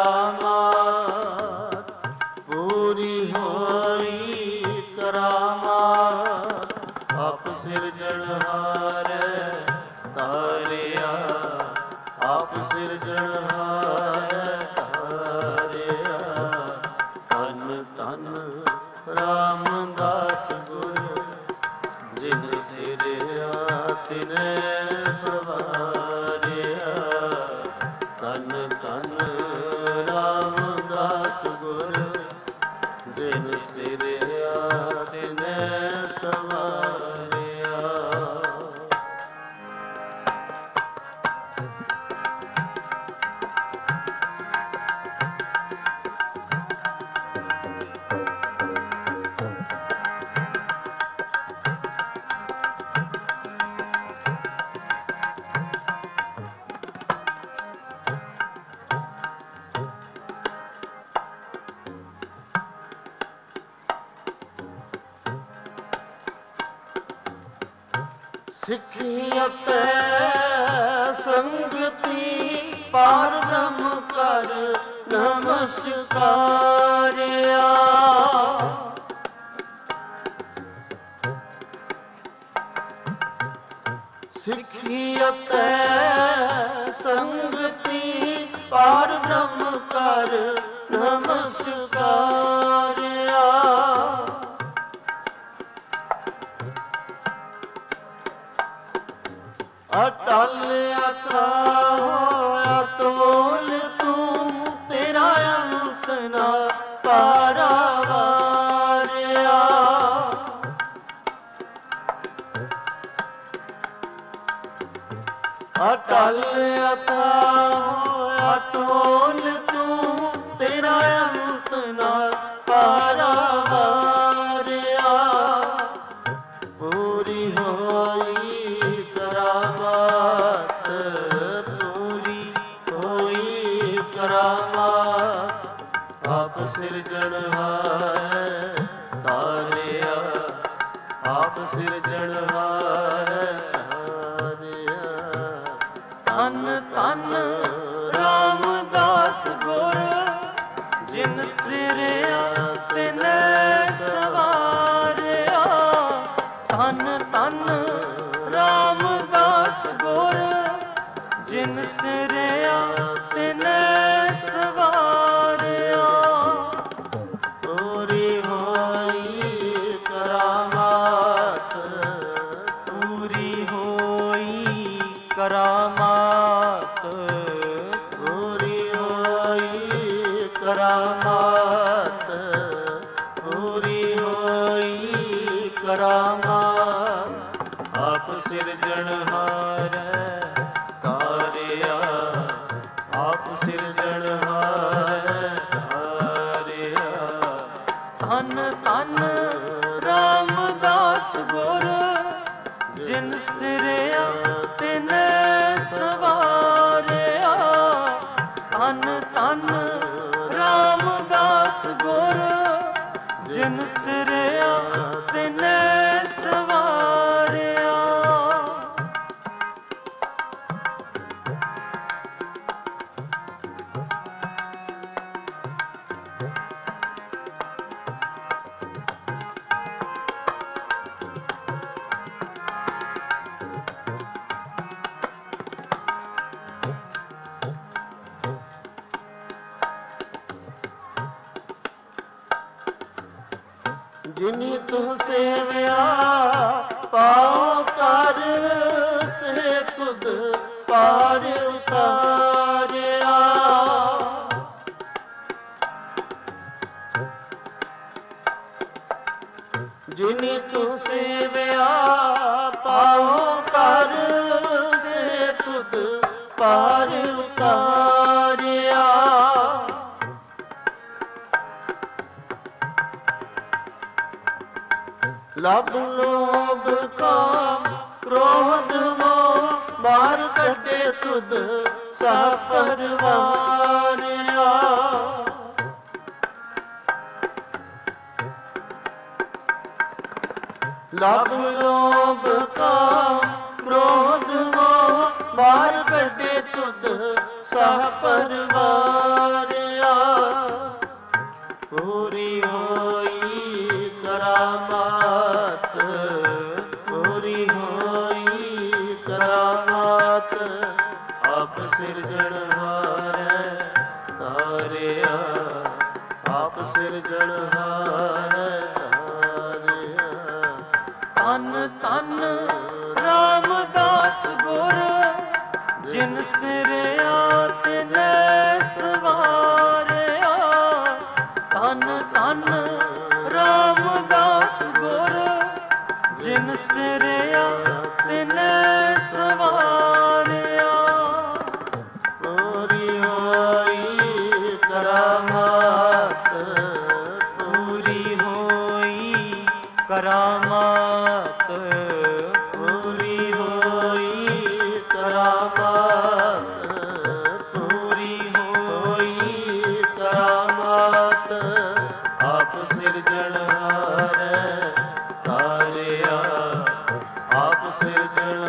ਕਰਾਮਾਤ ਪੂਰੀ ਹੋਈ ਕਰਾਮਾਤ ਆਪ ਸਿਰਜਣਹਾਰੈ ਤਾਰਿਆ ਆਪ ਸਿਰਜਣਹਾਰੈ ਤਾਰਿਆ ਧਨ ਧਨ ਰਾਮਦਾਸ ਗੁਰ ਜਿਨ ਸਿਰਿਆ ਤਿਨੈ ਸਵਾਰਿਆ ਧਨ ਧਨ ਰਾਮਦਾਸ ਗੁਰ ਜਿਨ ਸਿਰਿਆ ਤਿਨੈ ਸਵਾਰਿਆ ਸਿੱਖਿਅਤ ਸੰਗਤੀ ਪਾਰ ਬ੍ਰਹਮ ਕਰ ਨਮਸਕਾਰਿਆ। ਸਿੱਖਿਅਤ ਸੰਗਤੀ ਪਾਰ ਬ੍ਰਹਮ ਕਰ ਨਮਸਕਾਰਿਆ। ਅਟਲ ਅਥਾਹ ਅਤੁਲ ਤੂੰ ਤੇਰਾ ਅੰਤ ਨਾ ਪਾਰਾਵਾਰਿਆ। ਅਟਲ ਅਥਾਹ ਅਤੁਲ ਤੂੰ ਤੇਰਾ ਅੰਤ ਨਾ ਪਾਰਾਵਾਰਿਆ। ਪੂਰੀ ਹੋਈ ਕਰਾਮਾਤ ਪੂਰੀ ਹੋਈ ਕਰਾਮਾਤ ਆਪ ਸਿਰਜਣਹਾਰ ਤਾਰਿਆ। ਆਪ ਸਿਰਜਣਹਾਰ ਤਾਰਿਆ। ਧੰਨ ਧੰਨ ਰਾਮਦਾਸ ਗੁਰ ਜਿਨ ਸਿਰਿਆ ਤਿਨੈ ਸਵਾਰਿਆ। ਧੰਨ ਧੰਨ ਰਾਮਦਾਸ ਗੁਰ ਜਿਨ ਸਿਰਿਆ ਤਿਨੈ ਸਵਾਰਿਆ। ਪੂਰੀ ਹੋਈ ਕਰਾਮਾਤ ਪੂਰੀ ਹੋਈ ਕਰਾਮਾਤ ਪੂਰੀ ਹੋਈ ਕਰਾਮਾਤ ਪੂਰੀ ਹੋਈ ਕਰਾਮਾਤ ਆਪ ਸਿਰਜਣਹਾਰ ਤਾਰਿਆ। ਆਪ ਸਿਰਜਣਹਾਰ ਤਾਰਿਆ। ਧੰਨ ਧੰਨ ਰਾਮਦਾਸ ਗੁਰ ਜਿਨ ਸਿਰਿਆ ਤਿਨੈ ਸਵਾਰਿਆ। ਧੰਨ ਧੰਨ ਰਾਮਦਾਸ ਗੁਰ ਜਿਨ ਸਿਰਿਆ ਤਿਨੈ ਸਵਾਰਿਆ। ਜਿਨੀ ਤੂੰ ਸੇਵਿਆ ਪਾਉ ਕਰ ਸੇ ਤੁਧ ਪਾਰ ਉਤਾਰਿਆ। ਜਿਨੀ ਤੂੰ ਸੇਵਿਆ ਪਾਉ ਕਰ ਸੇ ਤੁਧ ਪਾਰ ਉਤਾਰਿਆ। ਲਭ ਲੋਭ ਕਾਮ ਕ੍ਰੋਧ ਮੋਹ ਮਾਰ ਕੱਢੇ ਤੁਧ ਸਹ ਪਰਵਾਰਿਆ। ਲਭ ਲੋਭ ਕਾਮ ਕ੍ਰੋਧ ਮੋਹ ਮਾਰ ਕੱਢੇ ਤੁਧ ਸਹ ਪਰਵਾਰਿਆ। ਪੂਰੀ ਹੋਈ ਕਰਾਮਾਤ ਪੂਰੀ ਹੋਈ ਕਰਾਮਾਤ ਆਪ ਸਿਰਜਣਹਾਰ ਤਾਰਿਆ। ਆਪ ਸਿਰਜਣਹਾਰ ਤਾਰਿਆ। ਧੰਨ ਧੰਨ ਰਾਮਦਾਸ ਗੁਰ ਜਿਨ ਸਿਰਿਆ ਤਿਨੈ ਸਵਾਰਿਆ। ਧੰਨ ਧੰਨ ਰਾਮਦਾਸ ਗੁਰ ਜਿਨ ਸਿਰਿਆ ਤਿਨੈ ਸਵਾਰਿਆ। ਪੂਰੀ ਹੋਈ ਕਰਾਮਾਤ ਪੂਰੀ ਹੋਈ ਕਰਾਮਾਤ ਪੂਰੀ ਹੋਈ ਕਰਾਮਾਤ ਪੂਰੀ ਹੋਈ ਕਰਾਮਾਤ ਆਪ ਸਿਰਜਣਹਾਰ ਤਾਰਿਆ। ਆਪ ਸਿਰਜਣ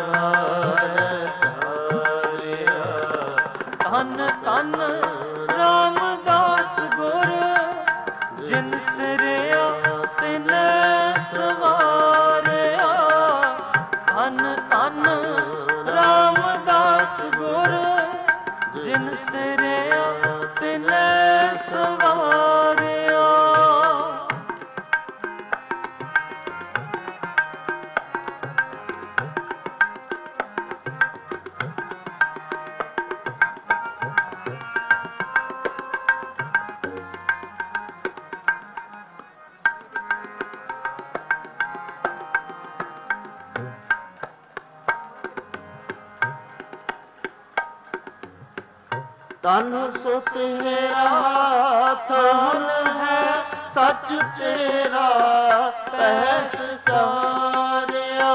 ਤਨ ਸੋ ਤੇਰਾ ਥਾਨ ਹੈ, ਸੱਚ ਤੇਰਾ ਪਹਿਸ ਸਾਰਿਆ।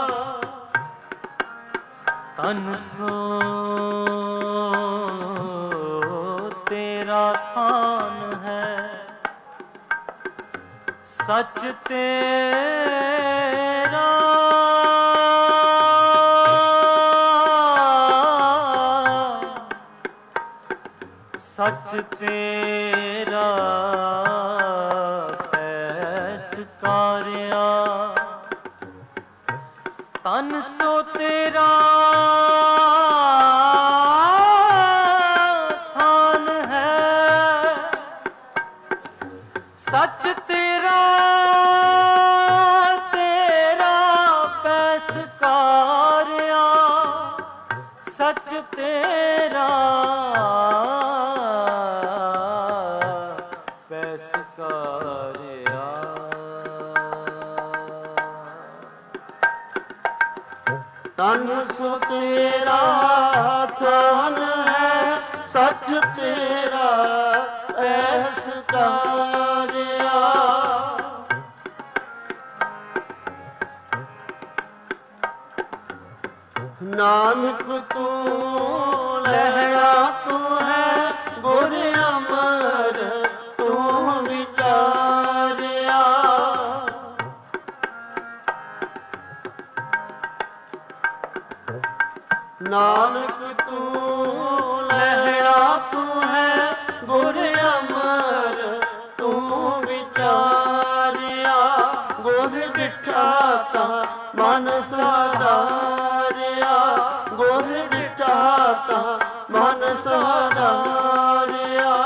ਤਨ ਸੋ ਤੇਰਾ ਥਾਨ ਹੈ, ਸੱਚ ਤੇਰਾ ਸੱਚ ਤੇਰਾ ਪੈਸ ਸਾਰਿਆ। ਤਨ ਸੋ ਤੇਰਾ ਥਾਨ ਹੈ, ਸੱਚ ਤੇਰਾ ਤੇਰਾ ਪੈਸ ਸਾਰਿਆ। ਸੱਚ ਤੇਰਾ ਪੈਸ ਸਾਰਿਆ। ਤਨ ਸੋ ਤੇਰਾ ਥਾਨ ਹੈ, ਸੱਚ ਤੇਰਾ ਐਸ ਸਾਰਿਆ। ਨਾਨਕ ਤੂੰ ਲਹਿਣਾ ਤੂੰ ਹੈ, ਗੁਰ ਅਮਰ ਤੂੰ ਵਿਚਾਰਿਆ। ਨਾਨਕ ਤੂੰ ਲਹਿਣਾ ਤੂੰ ਹੈ, ਗੁਰ ਅਮਰ ਤੂੰ ਵਿਚਾਰਿਆ। ਗੁਰ ਡਿਠਾ ਤਾਂ ਮਨ ਸਾਧਾਰਿਆ, ਗੁਰ ਡਿਠਾ ਤਾਂ ਮਨ ਸਾਧਾਰਿਆ।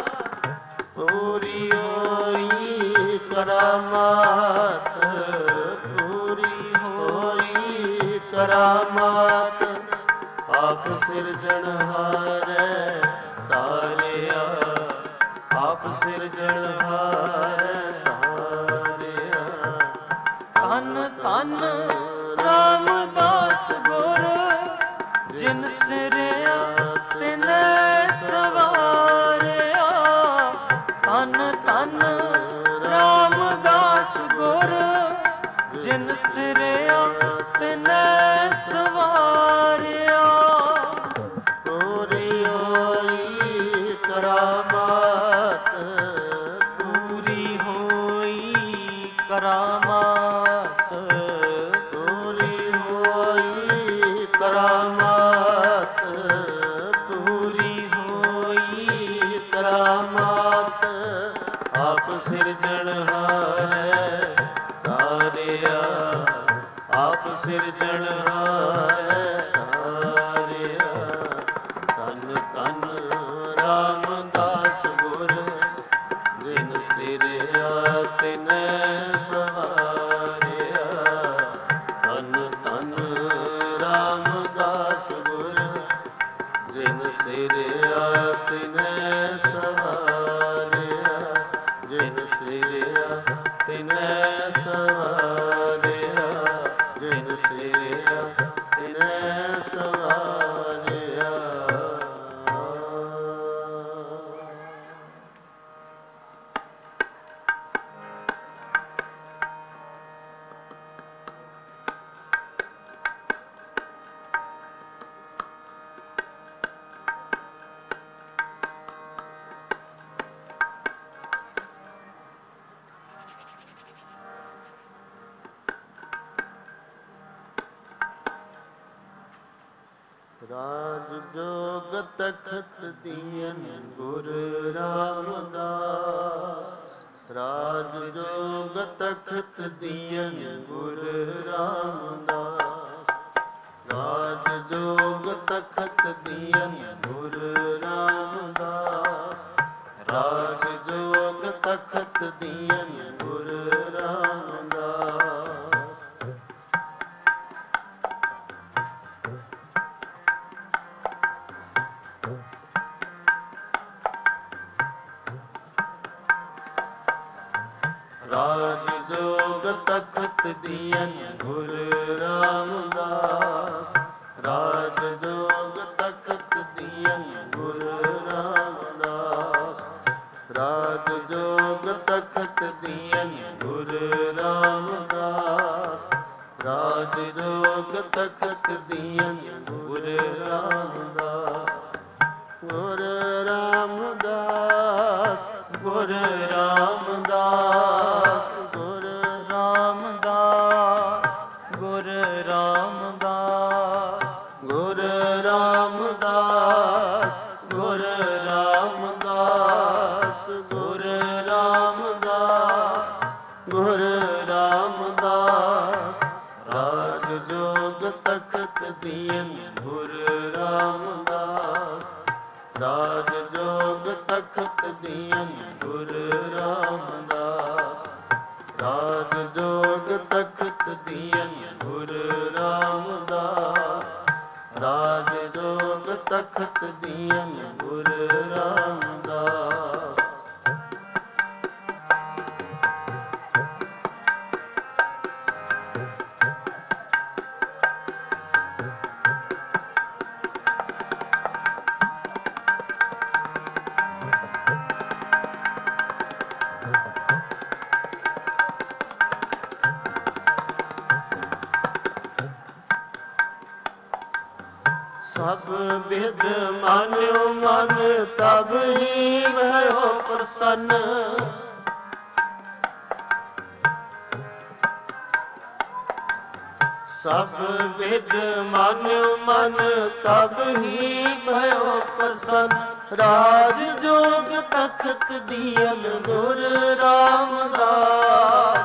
ਪੂਰੀ ਹੋਈ ਕਰਾਮਾਤ, ਪੂਰੀ ਹੋਈ ਕਰਾਮਾਤ। ਆਪ ਸਿਰਜਣਹਾਰੈ ਤਾਰਿਆ, ਆਪ ਸਿਰਜਣਹਾਰੈ ਤਾਰਿਆ। ਧੰਨ ਧੰਨ ਰਾਮਦਾਸ ਗੁਰ, ਜਿਨ ਸਿਰਿਆ ਤਿਨੈ ਸਵਾਰਿਆ। ਧੰਨ ਧੰਨ ਰਾਮਦਾਸ ਗੁਰ, ਜਿਨ ਸਿਰਿਆ ਤਿਨੈ ਸਵਾਰਿਆ। ਪੂਰੀ ਹੋਈ ਕਰਾਮਾਤ, ਪੂਰੀ ਹੋਈ ਕਰਾਮਾਤ। ਪੂਰੀ ਹੋਈ ਕਰਾਮਾਤ, ਪੂਰੀ ਹੋਈ ਕਰਾਮਾਤ। ਆਪ ਸਿਰਜਣਹਾਰੈ ਤਾਰਿਆ, ਆਪ ਸਿਰਜਣਹਾਰੈ ਤਾਰਿਆ। ਧੰਨ ਧੰਨ ਰਾਮਦਾਸ ਗੁਰ, ਜਿਨ ਸਿਰਿਆ ਤਿਨੈ ਸਵਾਰਿਆ। ਧੰਨ ਧੰਨ ਰਾਮਦਾਸ ਗੁਰ, ਜਿਨ ਸਿਰਿਆ ਤਿਨੈ ਸਵਾਰਿਆ। ਜਿਨ ਸਿਰਿਆ ਤਿਨੈ ਸਵਾਰਿਆ, ਜਿਨ ਸਿਰਿਆ ਤਿਨੈ ਸਵਾਰਿਆ। ਰਾਜ ਜੋਗ ਤਖਤ ਦੀਨ ਗੁਰ ਰਾਮਦਾਸ। ਰਾਜ ਜੋਗ ਤਖਤ ਦੀਨ ਗੁਰ ਰਾਮਦਾਸ। ਰਾਜ ਜੋਗ ਤਖਤ ਦੀਨ ਗੁਰ ਰਾਮਦਾਸ। ਰਾਜ ਜੋਗ ਤਖਤ ਦੀਨ ਗੁਰ ਰਾਮਦਾਸ। ਰਾਜ ਜੋਗ ਤਖਤ ਦੀਨ ਗੁਰ ਰਾਮਦਾਸ। ਰਾਜ ਜੋਗ ਤਖਤ ਦੀਨ ਗੁਰ ਜੋਗ ਤਖਤ ਦੀਨ ਗੁਰ ਰਾਮਦਾਸ। ਰਾਜ ਜੋਗ ਤਖਤ ਦੀਨ ਗੁਰ ਰਾਮਦਾਸ। ਗੁਰ ਰਾਮਦਾਸ ਗੁਰ ਰਾਮਦਾਸ ਗੁਰ ਰਾਮਦਾਸ ਗੁਰ ਰਾਮਦਾਸ ਗੁਰ ਰਾਮਦਾਸ ਗੁਰ ਰਾਮਦਾਸ ਗੁਰ ਰਾਮਦਾਸ ਗੁਰ ਰਾਮਦਾਸ। ਰਾਜ ਜੋਗ ਤਖਤ ਦੀਨ ਗੁਰ ਰਾਮਦਾਸ। ਰਾਜ ਜੋਗ ਤਖਤ ਦੀਨ ਗੁਰ ਰਾਮਦਾਸ। ਰਾਜ ਜੋਗ ਤਖਤ ਦੀਨ ਗੁਰ ਰਾਮਦਾਸ। ਰਾਜ ਜੋਗ ਤਖਤ ਦੀਨ ਗੁਰ ਰਾਮਦਾਸ। ਸਭ ਬਿਦ ਮਾਨਿਓ ਮਨ ਤਬ ਹੀ ਭਇਓ ਪ੍ਰਸੰਨ। ਸਭ ਬਿਦ ਮਾਨਿਓ ਮਨ ਤਬ ਹੀ ਭਇਓ ਪ੍ਰਸੰਨ। ਰਾਜ ਜੋਗ ਤਖਤ ਦੀਨ ਗੁਰ ਰਾਮਦਾਸ।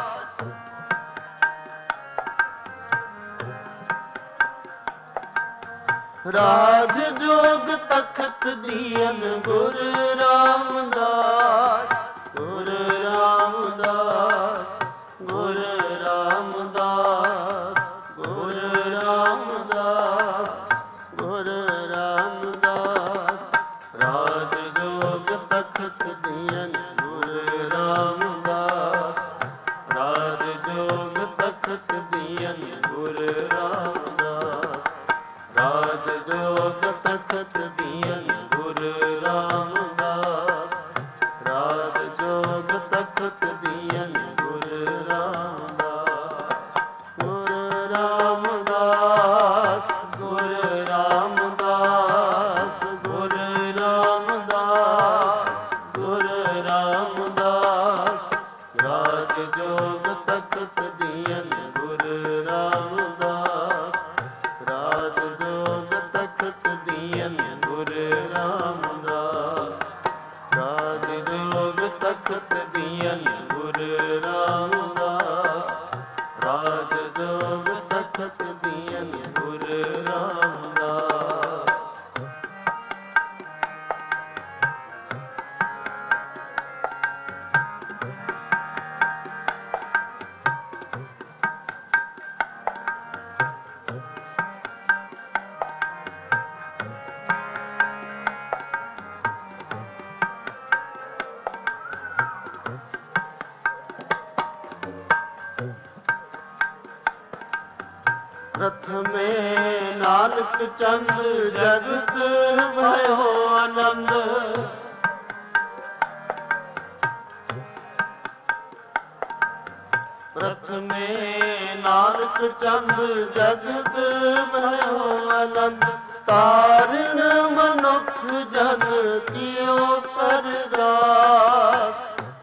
ਰਾਜ ਜੋਗ ਤਖਤ ਦੀਨ ਗੁਰ ਰਾਮਦਾਸ। ਗੁਰ ਰਾਮਦਾਸ ਗੁਰ ਰਾਮਦਾਸ ਗੁਰ ਰਾਮਦਾਸ ਗੁਰ ਰਾਮਦਾਸ। ਰਾਜ ਜੋਗ ਤਖਤ ਦੀਨ ਗੁਰ ਰਾਮਦਾਸ। ਰਾਜ ਜੋਗ ਤਖਤ ਦੀਨ ਗੁਰ ਰਾਮਦਾਸ। ਰਾਜ ਜੋਗ ਤਖਤ ਦੀਨ ਗੁਰ ਰਾਮਦਾਸ। ਰਾਜ ਜੋਗ ਤਖਤ ਦੀਨ ਗੁਰ ਰਾਮਦਾਸ। ਗੁਰ ਰਾਮਦਾਸ ਗੁਰ ਰਾਮਦਾਸ ਗੁਰ ਰਾਮਦਾਸ ਗੁਰ ਰਾਮਦਾਸ। ਰਾਜ ਜੋਗ ਤਖਤ ਦੀਨ ਗੁਰ ਰਾਮਦਾਸ। ਰਾਜ ਜੋਗ ਤਖਤ ਦੀਨ ਗੁਰ ਰਾਮਦਾਸ। ਰਾਜ ਜੋਗ ਤਖਤ ਦੀਨ ਗੁਰ ਰਾਮਦਾਸ। ਰਾਜ ਜੋਗ ਤਖਤ ਦੀਨ ਗੁਰ ਰਾਮਦਾਸ। ਪ੍ਰਥਮੇ ਨਾਨਕ ਚੰਦ ਜਗਤ ਭਇਓ ਆਨੰਦ। ਪ੍ਰਥਮੇ ਨਾਨਕ ਚੰਦ ਜਗਤ ਭਇਓ ਆਨੰਦ। ਤਾਰਨ ਮਨੁੱਖ ਜਨ ਕੀਓ ਪਰਦਾਸ।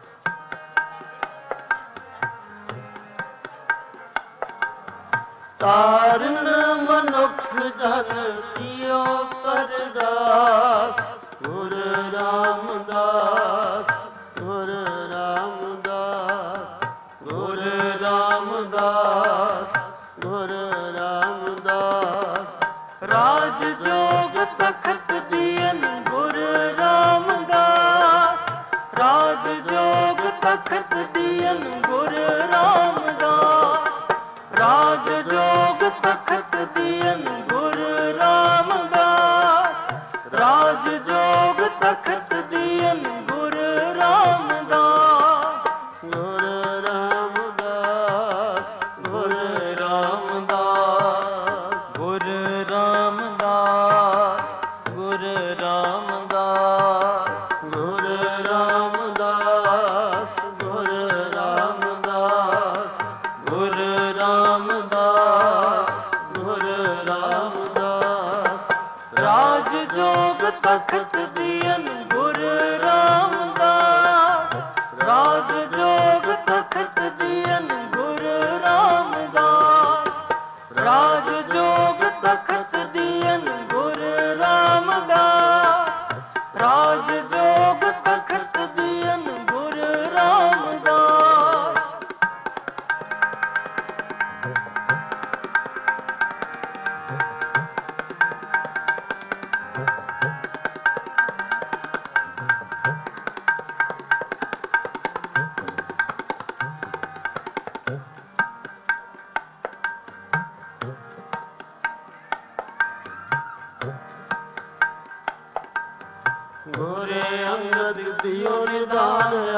ਤਾਰਨ ਮਨੁੱਖ ਜਨ ਕੀਓ ਪਰਦਾਸ। ਗੁਰ ਰਾਮਦਾਸ ਗੁਰ ਰਾਮਦਾਸ ਗੁਰ ਰਾਮਦਾਸ ਗੁਰ ਰਾਮਦਾਸ। ਰਾਜ ਜੋਗ ਤਖਤ ਦੀਨ ਗੁਰ ਰਾਮਦਾਸ। ਰਾਜ ਜੋਗ ਤਖਤ ਦੀਨ ਗੁਰ ਰਾਮਦਾਸ। ਰਾਜ ਜੋਗ ਤਖਤ ਦੀਨ ਗੁਰ ਰਾਮਦਾਸ। ਰਾਜ ਜੋਗ ਤਖਤ ਦੀਨ ਗੁਰ ਰਾਮਦਾਸ। ਗੁਰ ਰਾਮਦਾਸ ਗੁਰ ਰਾਮਦਾਸ ਗੁਰ ਰਾਮਦਾਸ ਗੁਰ ਰਾਮਦਾਸ ਗੁਰ ਰਾਮਦਾਸ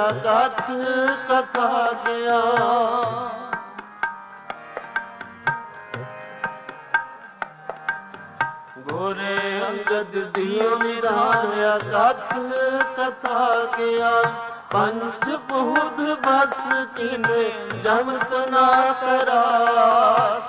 ਅਗਤ ਕਥਾ ਗਿਆ। ਗੋਰੇ ਅੰਗਦ ਦਿਓ ਨਿਧਾਨ ਅਗਤ ਕਥਾ ਗਿਆ। ਪੰਚ ਭੂਤ ਬਸ ਕਿਨੇ ਜਮਤ ਨਾ ਤਰਾਸ।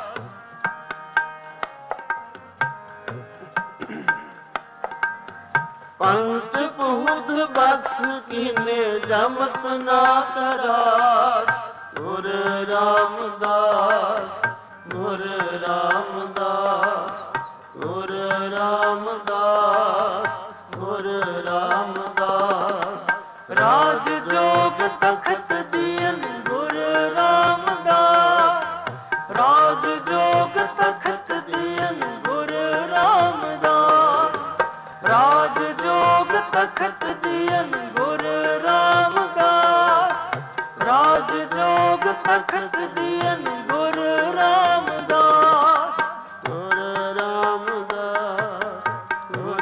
ਪੰਚ ਭੂਤ ਬਸ ਕਿਨੇ ਜਮਤ ਨਾ ਤਰਾਸ। ਗੁਰ ਰਾਮਦਾਸ ਗੁਰ ਰਾਮਦਾਸ ਗੁਰ ਰਾਮਦਾਸ ਗੁਰ ਰਾਮਦਾਸ। ਰਾਜ ਜੋਗ ਤਖਤ ਦੀਨ ਗੁਰ ਰਾਮਦਾਸ। ਰਾਜ ਜੋਗ ਤਖਤ ਦੀਨ ਗੁਰ ਰਾਮਦਾਸ। ਰਾਜ ਜੋਗ ਤਖਤ ਦੀਨ ਗੁਰ ਰਾਮਦਾਸ। ਰਾਜ ਜੋਗ ਤਖਤ ਦੀਨ ਗੁਰ ਰਾਮਦਾਸ। ਗੁਰ ਰਾਮਦਾਸ ਗੁਰ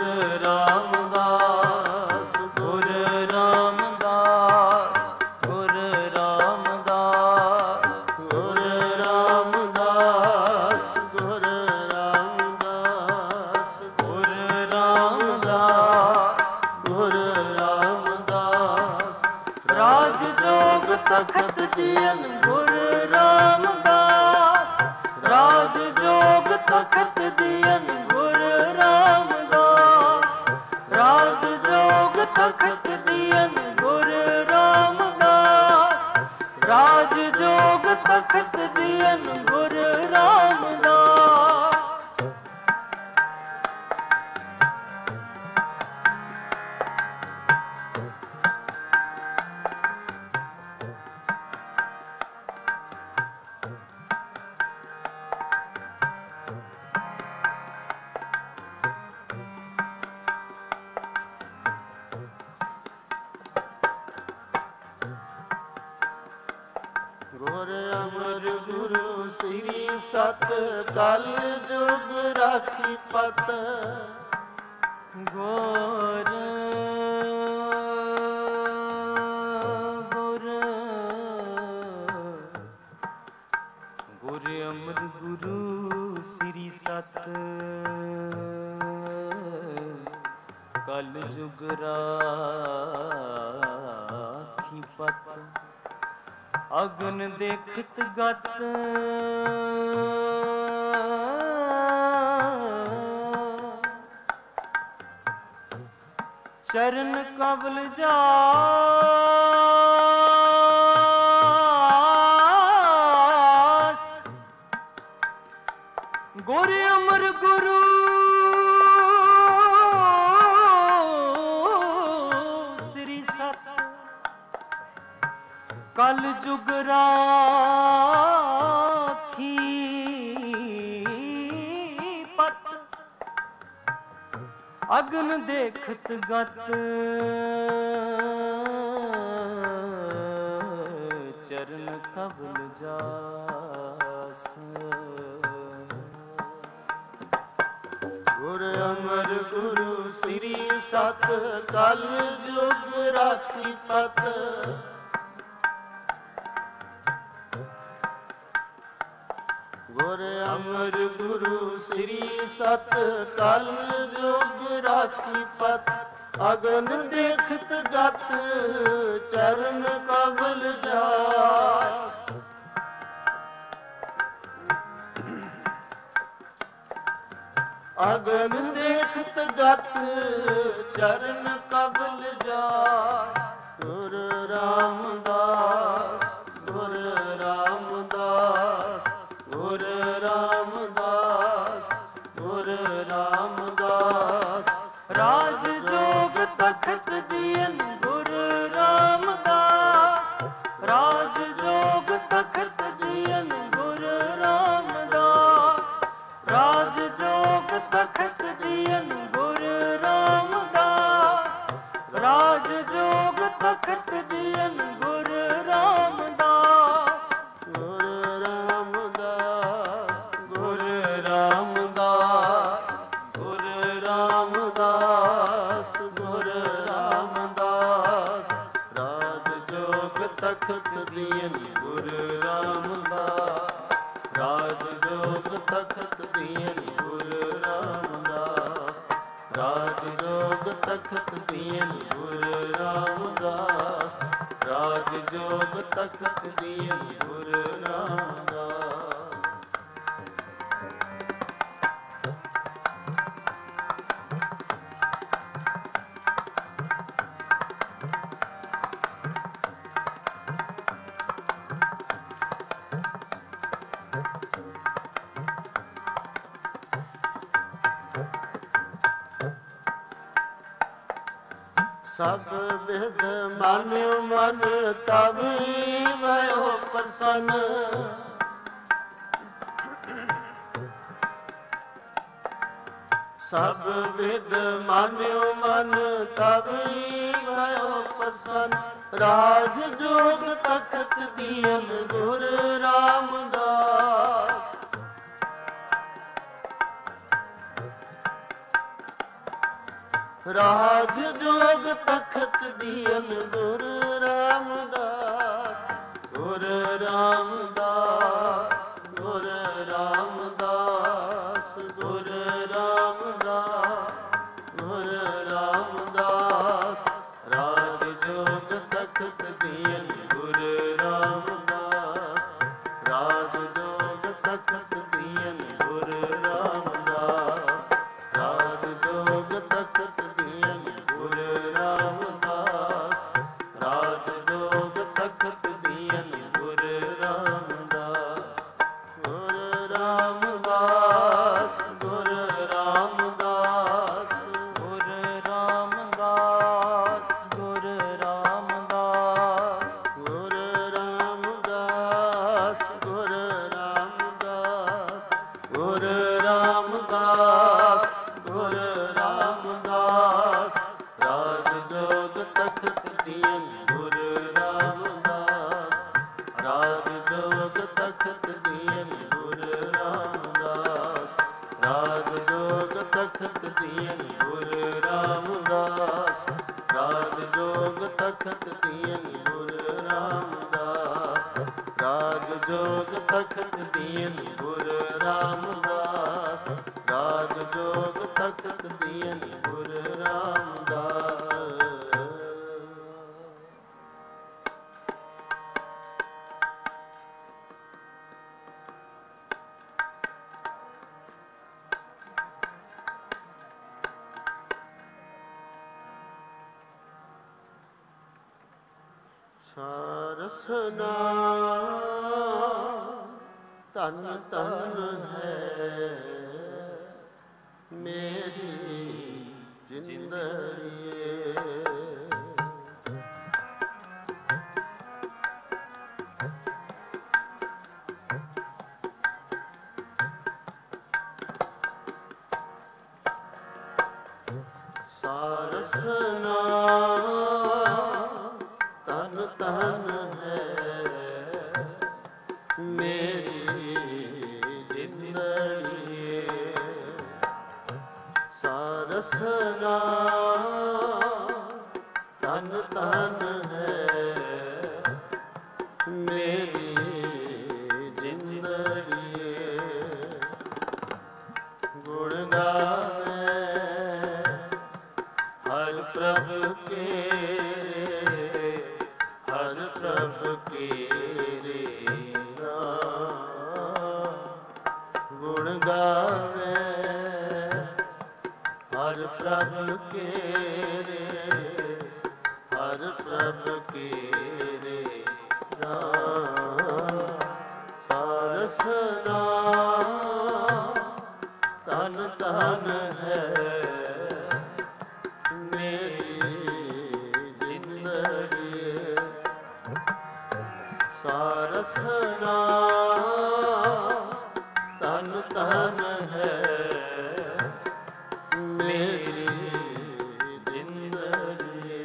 ਰਾਮਦਾਸ ਗੁਰ ਰਾਮਦਾਸ ਗੁਰ ਰਾਮਦਾਸ ਗੁਰ ਰਾਮਦਾਸ ਗੁਰ ਰਾਮਦਾਸ ਗੁਰ ਰਾਮਦਾਸ ਗੁਰ ਰਾਮਦਾਸ। ਰਾਜ ਜੋਗ ਤਖਤ ਦੀਨ ਗੁਰ ਰਾਮਦਾਸ। ਰਾਜ ਜੋਗ ਤਖਤ ਦੀਨ ਗੁਰ ਰਾਮਦਾਸ। ਰਾਜ ਜੋਗ ਤਖਤ ਦੀਨ ਗੁਰ ਰਾਮਦਾਸ। ਰਾਜ ਜੋਗ ਤਖਤ ਦੀਨ ਗੁਰ ਰਾਮਦਾਸ। ਗੁਰ ਅਮਰ ਗੁਰੂ ਸ੍ਰੀ ਸਤ ਕਲ ਜੁਗ ਰਾਖੀ ਪਤ। ਗੁਰ ਗੁਰ ਗੁਰ ਅਮਰ ਗੁਰੂ ਸ੍ਰੀ ਸਤ ਕਲ ਜੁਗ ਰਾਖੀ ਪਤ। ਅਗਨ ਦੇਖਤ ਗਤ ਚਰਨ ਕਬਲ ਜਾਸ। ਗੁਰ ਅਮਰ ਗੁਰੂ ਸ੍ਰੀ ਸਤ ਕਲ ਜੁਗ ਰਾਖੀ ਪਤ। ਅਗਨ ਦੇਖਤ ਗਤ ਚਰਨ ਕਬਲ ਜਾਸ। ਗੁਰ ਅਮਰ ਗੁਰੂ ਸ੍ਰੀ ਸਤ ਕਲ ਜੁਗ ਰਾਖੀ ਪਤ। ਗੁਰ ਅਮਰ ਗੁਰੂ ਸ੍ਰੀ ਸਤ ਕਲ ਜੁਗ ਰਾਖੀ ਪਤ। ਅਗਨ ਦੇਖਤ ਗਤ ਚਰਨ ਕਬਲ ਜਾਸ। ਅਗਨ ਦੇਖਤ ਗਤ ਚਰਨ ਕਬਲ ਜਾਸ। ਗੁਰ ਰਾਮਦਾਸ ਗੁਰ ਰਾਮਦਾਸ ਗੁਰ ਰਾਮਦਾਸ ਗੁਰ ਰਾਮਦਾਸ। ਰਾਜ ਜੋਗ ਤਖਤ ਦੀਨ ਗੁਰ ਰਾਮਦਾਸ। ਰਾਜ ਜੋਗ ਤਖਤ ਦੀਨ ਗੁਰ ਰਾਮਦਾਸ। ਰਾਜ ਜੋਗ ਤਖਤ ਦੀਨ ਗੁਰ ਰਾਮਦਾਸ। ਰਾਜ ਜੋਗ ਤਖਤ ਦੀਨ ਗੁਰ ਤਖਤ ਦੀਨ ਗੁਰ ਰਾਮਦਾਸ। ਰਾਜ ਜੋਗ ਤਖਤ ਦੀਨ ਗੁਰ ਰਾਮਦਾਸ। ਰਾਜ ਜੋਗ ਤਖਤ ਦੀਨ ਗੁਰ ਰਾਮਦਾਸ। ਰਾਜ ਜੋਗ ਤਖਤ ਦੀਨ ਗੁਰ ਰਾਮਦਾਸ। ਸਭ ਬਿਦ ਮਨ ਮਨ ਤਬ ਭਇਓ ਪ੍ਰਸੰਨ। ਸਭ ਬਿਦ ਮਨ ਮਨ ਤਬ ਭਇਓ ਪ੍ਰਸੰਨ। ਰਾਜ ਜੋਗ ਤਖਤ ਦੀਨ ਗੁਰ ਰਾਮਦਾਸ। ਰਾਜ ਜੋਗ ਤਖਤ ਦੀਨ ਗੁਰ ਰਾਮਦਾਸ। ਗੁਰ ਰਾਮਦਾਸ ਗੁਰ ਰਾਮਦਾਸ ਗੁਰ ਰਾਮਦਾਸ ਗੁਰ ਰਾਮਦਾਸ। ਰਾਜ ਜੋਗ ਤਖਤ ਦੀਨ ਗੁਰ ਰਾਮਦਾਸ। ਰਾਜ ਜੋਗ ਤਖਤ ਦੀਨ ਗੁਰ ਰਾਮਦਾਸ। ਰਾਜ ਜੋਗ ਤਖਤ ਦੀਨ ਗੁਰ ਰਾਮਦਾਸ। ਰਾਜ ਜੋਗ ਤਖਤ ਦੀਨ ਗੁਰ ਰਾਮਦਾਸ। ਗੁਰ ਰਾਮਦਾਸ ਗੁਰ ਰਾਮਦਾਸ ਗੁਰ ਰਾਮਦਾਸ ਗੁਰ ਰਾਮਦਾਸ ਗੁਰ ਰਾਮਦਾਸ ਗੁਰ ਰਾਮਦਾਸ ਗੁਰ ਰਾਮਦਾਸ ਗੁਰ ਰਾਮਦਾਸ। ਰਾਜ ਜੋਗ ਤਖਤ ਦੀਨ ਗੁਰ ਰਾਮਦਾਸ। ਰਾਜ ਜੋਗ ਤਖਤ ਦੀਨ ਗੁਰ ਰਾਮਦਾਸ। ਰਾਜ ਜੋਗ ਤਖਤ ਦੀਨ ਗੁਰ ਰਾਮਦਾਸ। ਰਾਜ ਜੋਗ ਤਖਤ ਦੀਨ ਗੁਰ ਰਾਮਦਾਸ। ਰਾਜ ਜੋਗ ਤਖਤ ਦੀਨ ਗੁਰ ਰਾਮਦਾਸ। ਰਾਜ ਜੋਗ ਤਖਤ ਦੀਨ ਗੁਰ ਰਾਮਦਾਸ। ਸਰਸਨਾ ਤਨ ਤਨ ਹੈ ਮੇਰੀ ਜ਼ਿੰਦਗੀ। ਸਰਸਨਾ ਤਨ ਤਨ ਹੈ ਮੇਰੀ ਜ਼ਿੰਦਗੀ। ਸਰਸਨਾ ਤਨ ਤਨ ਹੈ ਮੇਰੀ ਜ਼ਿੰਦਗੀ। ਗੁਣ ਗਾਵੇ ਹਰ ਪ੍ਰਭ ਕੇ ਹਰ ਪ੍ਰਭ ਕੇ ਗੁਣ ਗਾਵੇ ਹਰ ਪ੍ਰਭ ਕੇ ਹਰ ਪ੍ਰਭ ਕੇ ਸਰਸਨਾ ਤਨ ਤਨ ਹੈ ਮੇਰੀ ਜ਼ਿੰਦਗੀ। ਸਰਸਨਾ ਤਨ ਤਨ ਹੈ ਮੇਰੀ ਜ਼ਿੰਦਗੀ।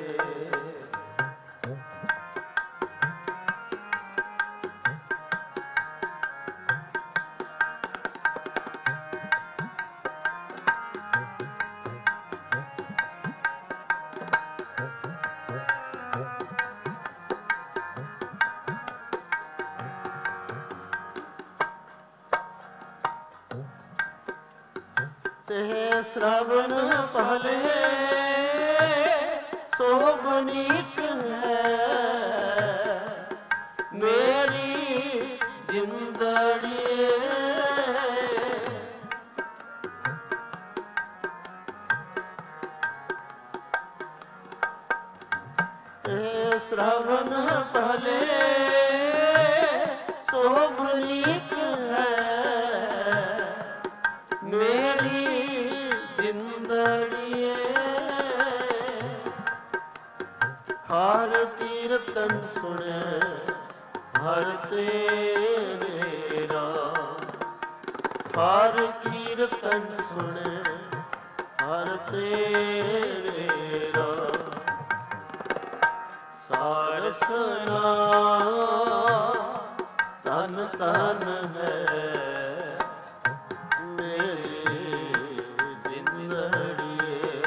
ਤੇ ਸ਼ਰਵਨ ਭਲੇ ਸੋਭਨੀਕ ਹੈ ਮੇਰੀ ਜਿੰਦੜੀਏ। ਤੇ ਸ਼ਰਵਨ ਭਲੇ ਸੋਭਨੀਕ ਹੈ ਮੇਰੀ ਜਿੰਦੜੀਏ। ਹਰ ਕੀਰਤਨ ਸੁਣੇ ਹਰ ਤੇਰੇ ਰਾਮ, ਹਰ ਕੀਰਤਨ ਸੁਣੇ ਹਰ ਤੇਰੇ ਰਾਮ। ਸਾਰਸ ਨਾਮ ਤਨ ਤਨ ਹੈ ਮੇਰੀ ਜਿੰਦੜੀਏ।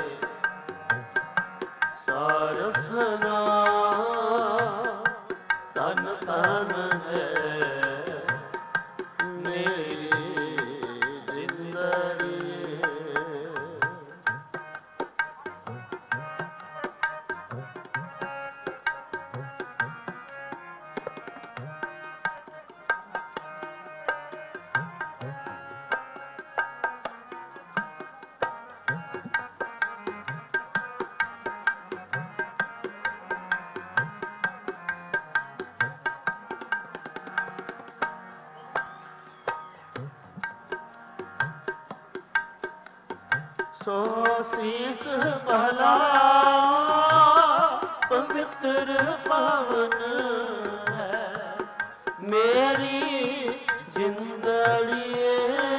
ਸਾਰਸ ਨਾਮ ਤਨ ਤਨ ਹੈ ਮੇਰੀ ਜਿੰਦੜੀਏ। ਸੋ ਸੀਸ ਭਲਾ ਪਵਿੱਤਰ ਪਾਵਨ ਹੈ ਮੇਰੀ ਜਿੰਦੜੀਏ।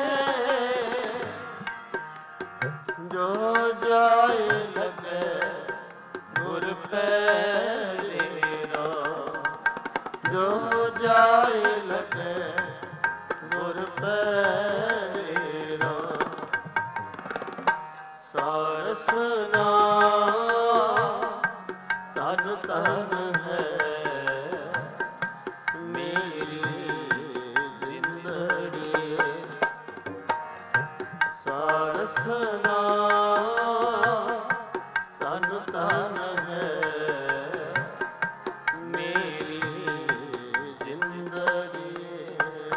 ਜੋ ਜਾਏ ਲਗੇ ਗੁਰ ਪੈਰੇਰਾ, ਜੋ ਜਾਏ ਲਗੇ ਗੁਰ ਪੈਰੇਰਾ। ਸਾਰਸ ਨਾਮ ਤਨ ਤਨ ਹੈ ਮੇਰੀ ਜਿੰਦੜੀਏ। ਸਾਰਸ ਨਾਮ ਤਨ ਤਨ ਹੈ ਮੇਰੀ ਜਿੰਦੜੀਏ।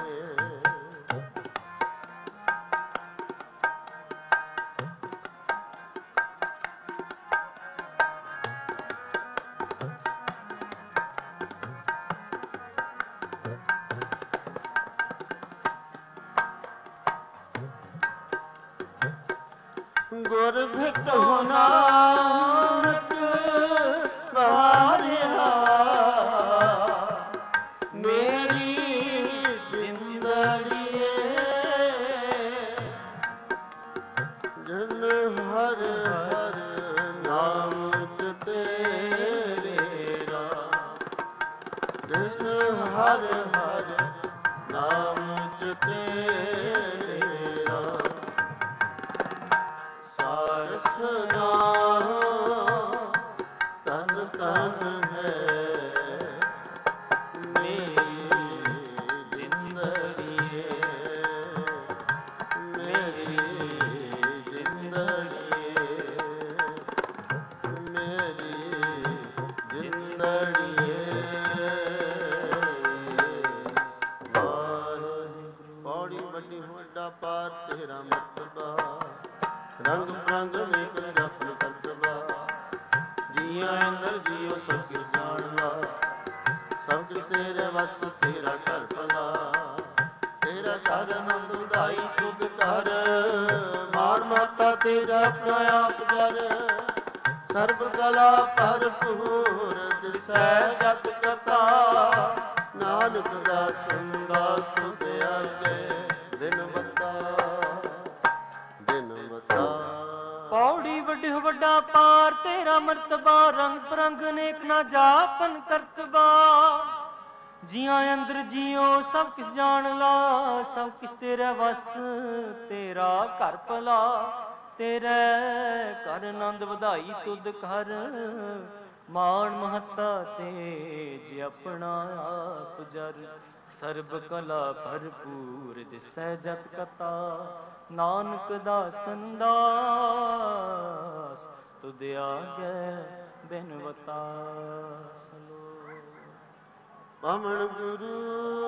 ਗੁਰ ਭਿਟੋ ਨਾਨਕ ਵਾਰਿਆ ਮੇਰੀ ਜਿੰਦੜੀਏ। ਜਨ ਹਰ ਹਰ ਨਾਮ ਤੇਰੇ ਰਾਮ, ਜਨ ਹਰ ਹਰ ਨਾਮ ਤੇਰੇ ਰਾਮ। ਸਾਰਸ ਨਾਮ ਤਨ ਤਨ ਹੈ ਮੇਰੀ ਜਿੰਦੜੀਏ। ਮੇਰੀ ਜਿੰਦੜੀਏ, ਮੇਰੀ ਜਿੰਦੜੀਏ। ਪੌੜੀ ਵੱਡੀ ਵੱਡਾ ਪਾਰ ਤੇਰਾ ਮਰਤਬਾ, ਰੰਗ ਰੰਗ ਨੇਕ ਰਪਨ ਕਰਤਬਾ। ਜੀਆਂ ਅੰਦਰ ਜੀਓ ਸਭ ਕਿਛ ਜਾਣਵਾ, ਸਭ ਕਿਛ ਤੇਰੇ ਵਸ ਤੇਰਾ ਘਰ ਭਲਾ। ਤੇਰਾ ਘਰ ਆਨੰਦ ਉਦਾਈ ਤੁਧ ਕਰ, ਮਾਨ ਮਾਤਾ ਤੇਰਾ ਆਪਣਾ ਆਪ ਕਰ। ਸਰਬ ਕਲਾ ਭਰਪੂਰ ਦਿਸੈ ਜਗ ਕਥਾ, ਨਾਨਕ ਦਾਸ ਦਾਸ ਤੇ ਆਗੇ ਦਿਨ ਬਤਾ ਦਿਨ ਬਤਾ। ਪੌੜੀ ਵੱਡੀ ਵੱਡਾ ਪਾਰ ਤੇਰਾ ਮਰਤਬਾ, ਰੰਗ ਪਰੰਗ ਨੇਕ ਨਾ ਜਾਪਨ ਕਰਤਬਾ। ਜੀਆਂ ਅੰਦਰ ਜੀਓ ਸਭ ਕਿਛ ਜਾਣ ਲਾ, ਸਭ ਕਿਛ ਤੇਰਾ ਵਸ ਤੇਰਾ ਘਰ ਭਲਾ। ਤੇਰੇ ਘਰ ਆਨੰਦ ਵਧਾਈ ਤੁਧ ਕਰ, ਮਾਣ ਮਹੱਤਾ ਤੇਜ ਆਪਣਾ ਆਪ ਜਰ ਸਰਬ ਕਲਾ ਭਰਪੂਰ ਦਿਸੈ ਜਤ ਕਤਾ ਨਾਨਕ ਦਾਸਨ ਦਾਸ ਤੁਧ ਆਗੈ ਬਿਨਵਤਾ ਸਲੋ। ਬਾਮਣ ਗੁਰੂ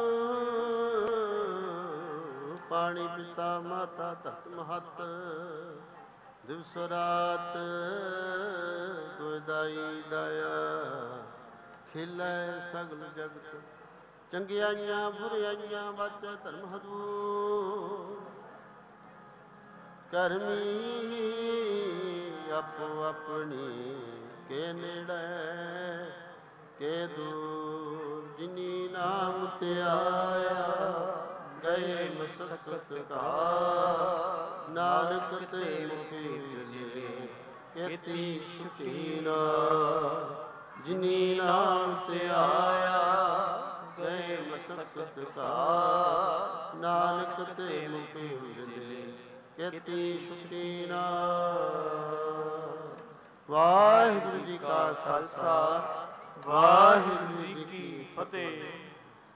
ਪਾਣੀ ਪਿਤਾ ਮਾਤਾ ਧਰਤ ਮਹਤ ਦਿਵਸ ਰਾਤ ਤੁਧ ਦਾਈ ਦਇਆ ਖਿਲੈ ਸਗਲ ਜਗਤ ਚੰਗਿਆਈਆਂ ਬੁਰਿਆਈਆਂ ਵਾਚੈ ਧਰਮ ਹਦੂਰ ਕਰਮੀ ਆਪੋ ਆਪਣੀ ਕੇ ਨੇੜੇ ਕੇ ਦੂਰ ਜਿਨੀ ਨਾਮ ਤੇ ਆਇਆ ਗਏ ਮਸਕਤ ਕਾ ਨਾਨਕ ਤੇ ਮੁਖੀ ਜਲੇ ਕੇਤੀ ਛੁਟੀ ਨਾ ਜਿਨੀ ਨਾਮ ਤੇ ਆਇਆ ਗਏ ਮਸਕਤ ਕਾ ਨਾਨਕ ਤੇ ਮੁਖੀ ਜਲੇ ਕੇਤੀ ਛੁਟੀ ਨਾ। ਵਾਹਿਗੁਰੂ ਜੀ ਕਾ ਖਾਲਸਾ ਵਾਹਿਗੁਰੂ ਜੀ ਕੀ ਫਤਿਹ।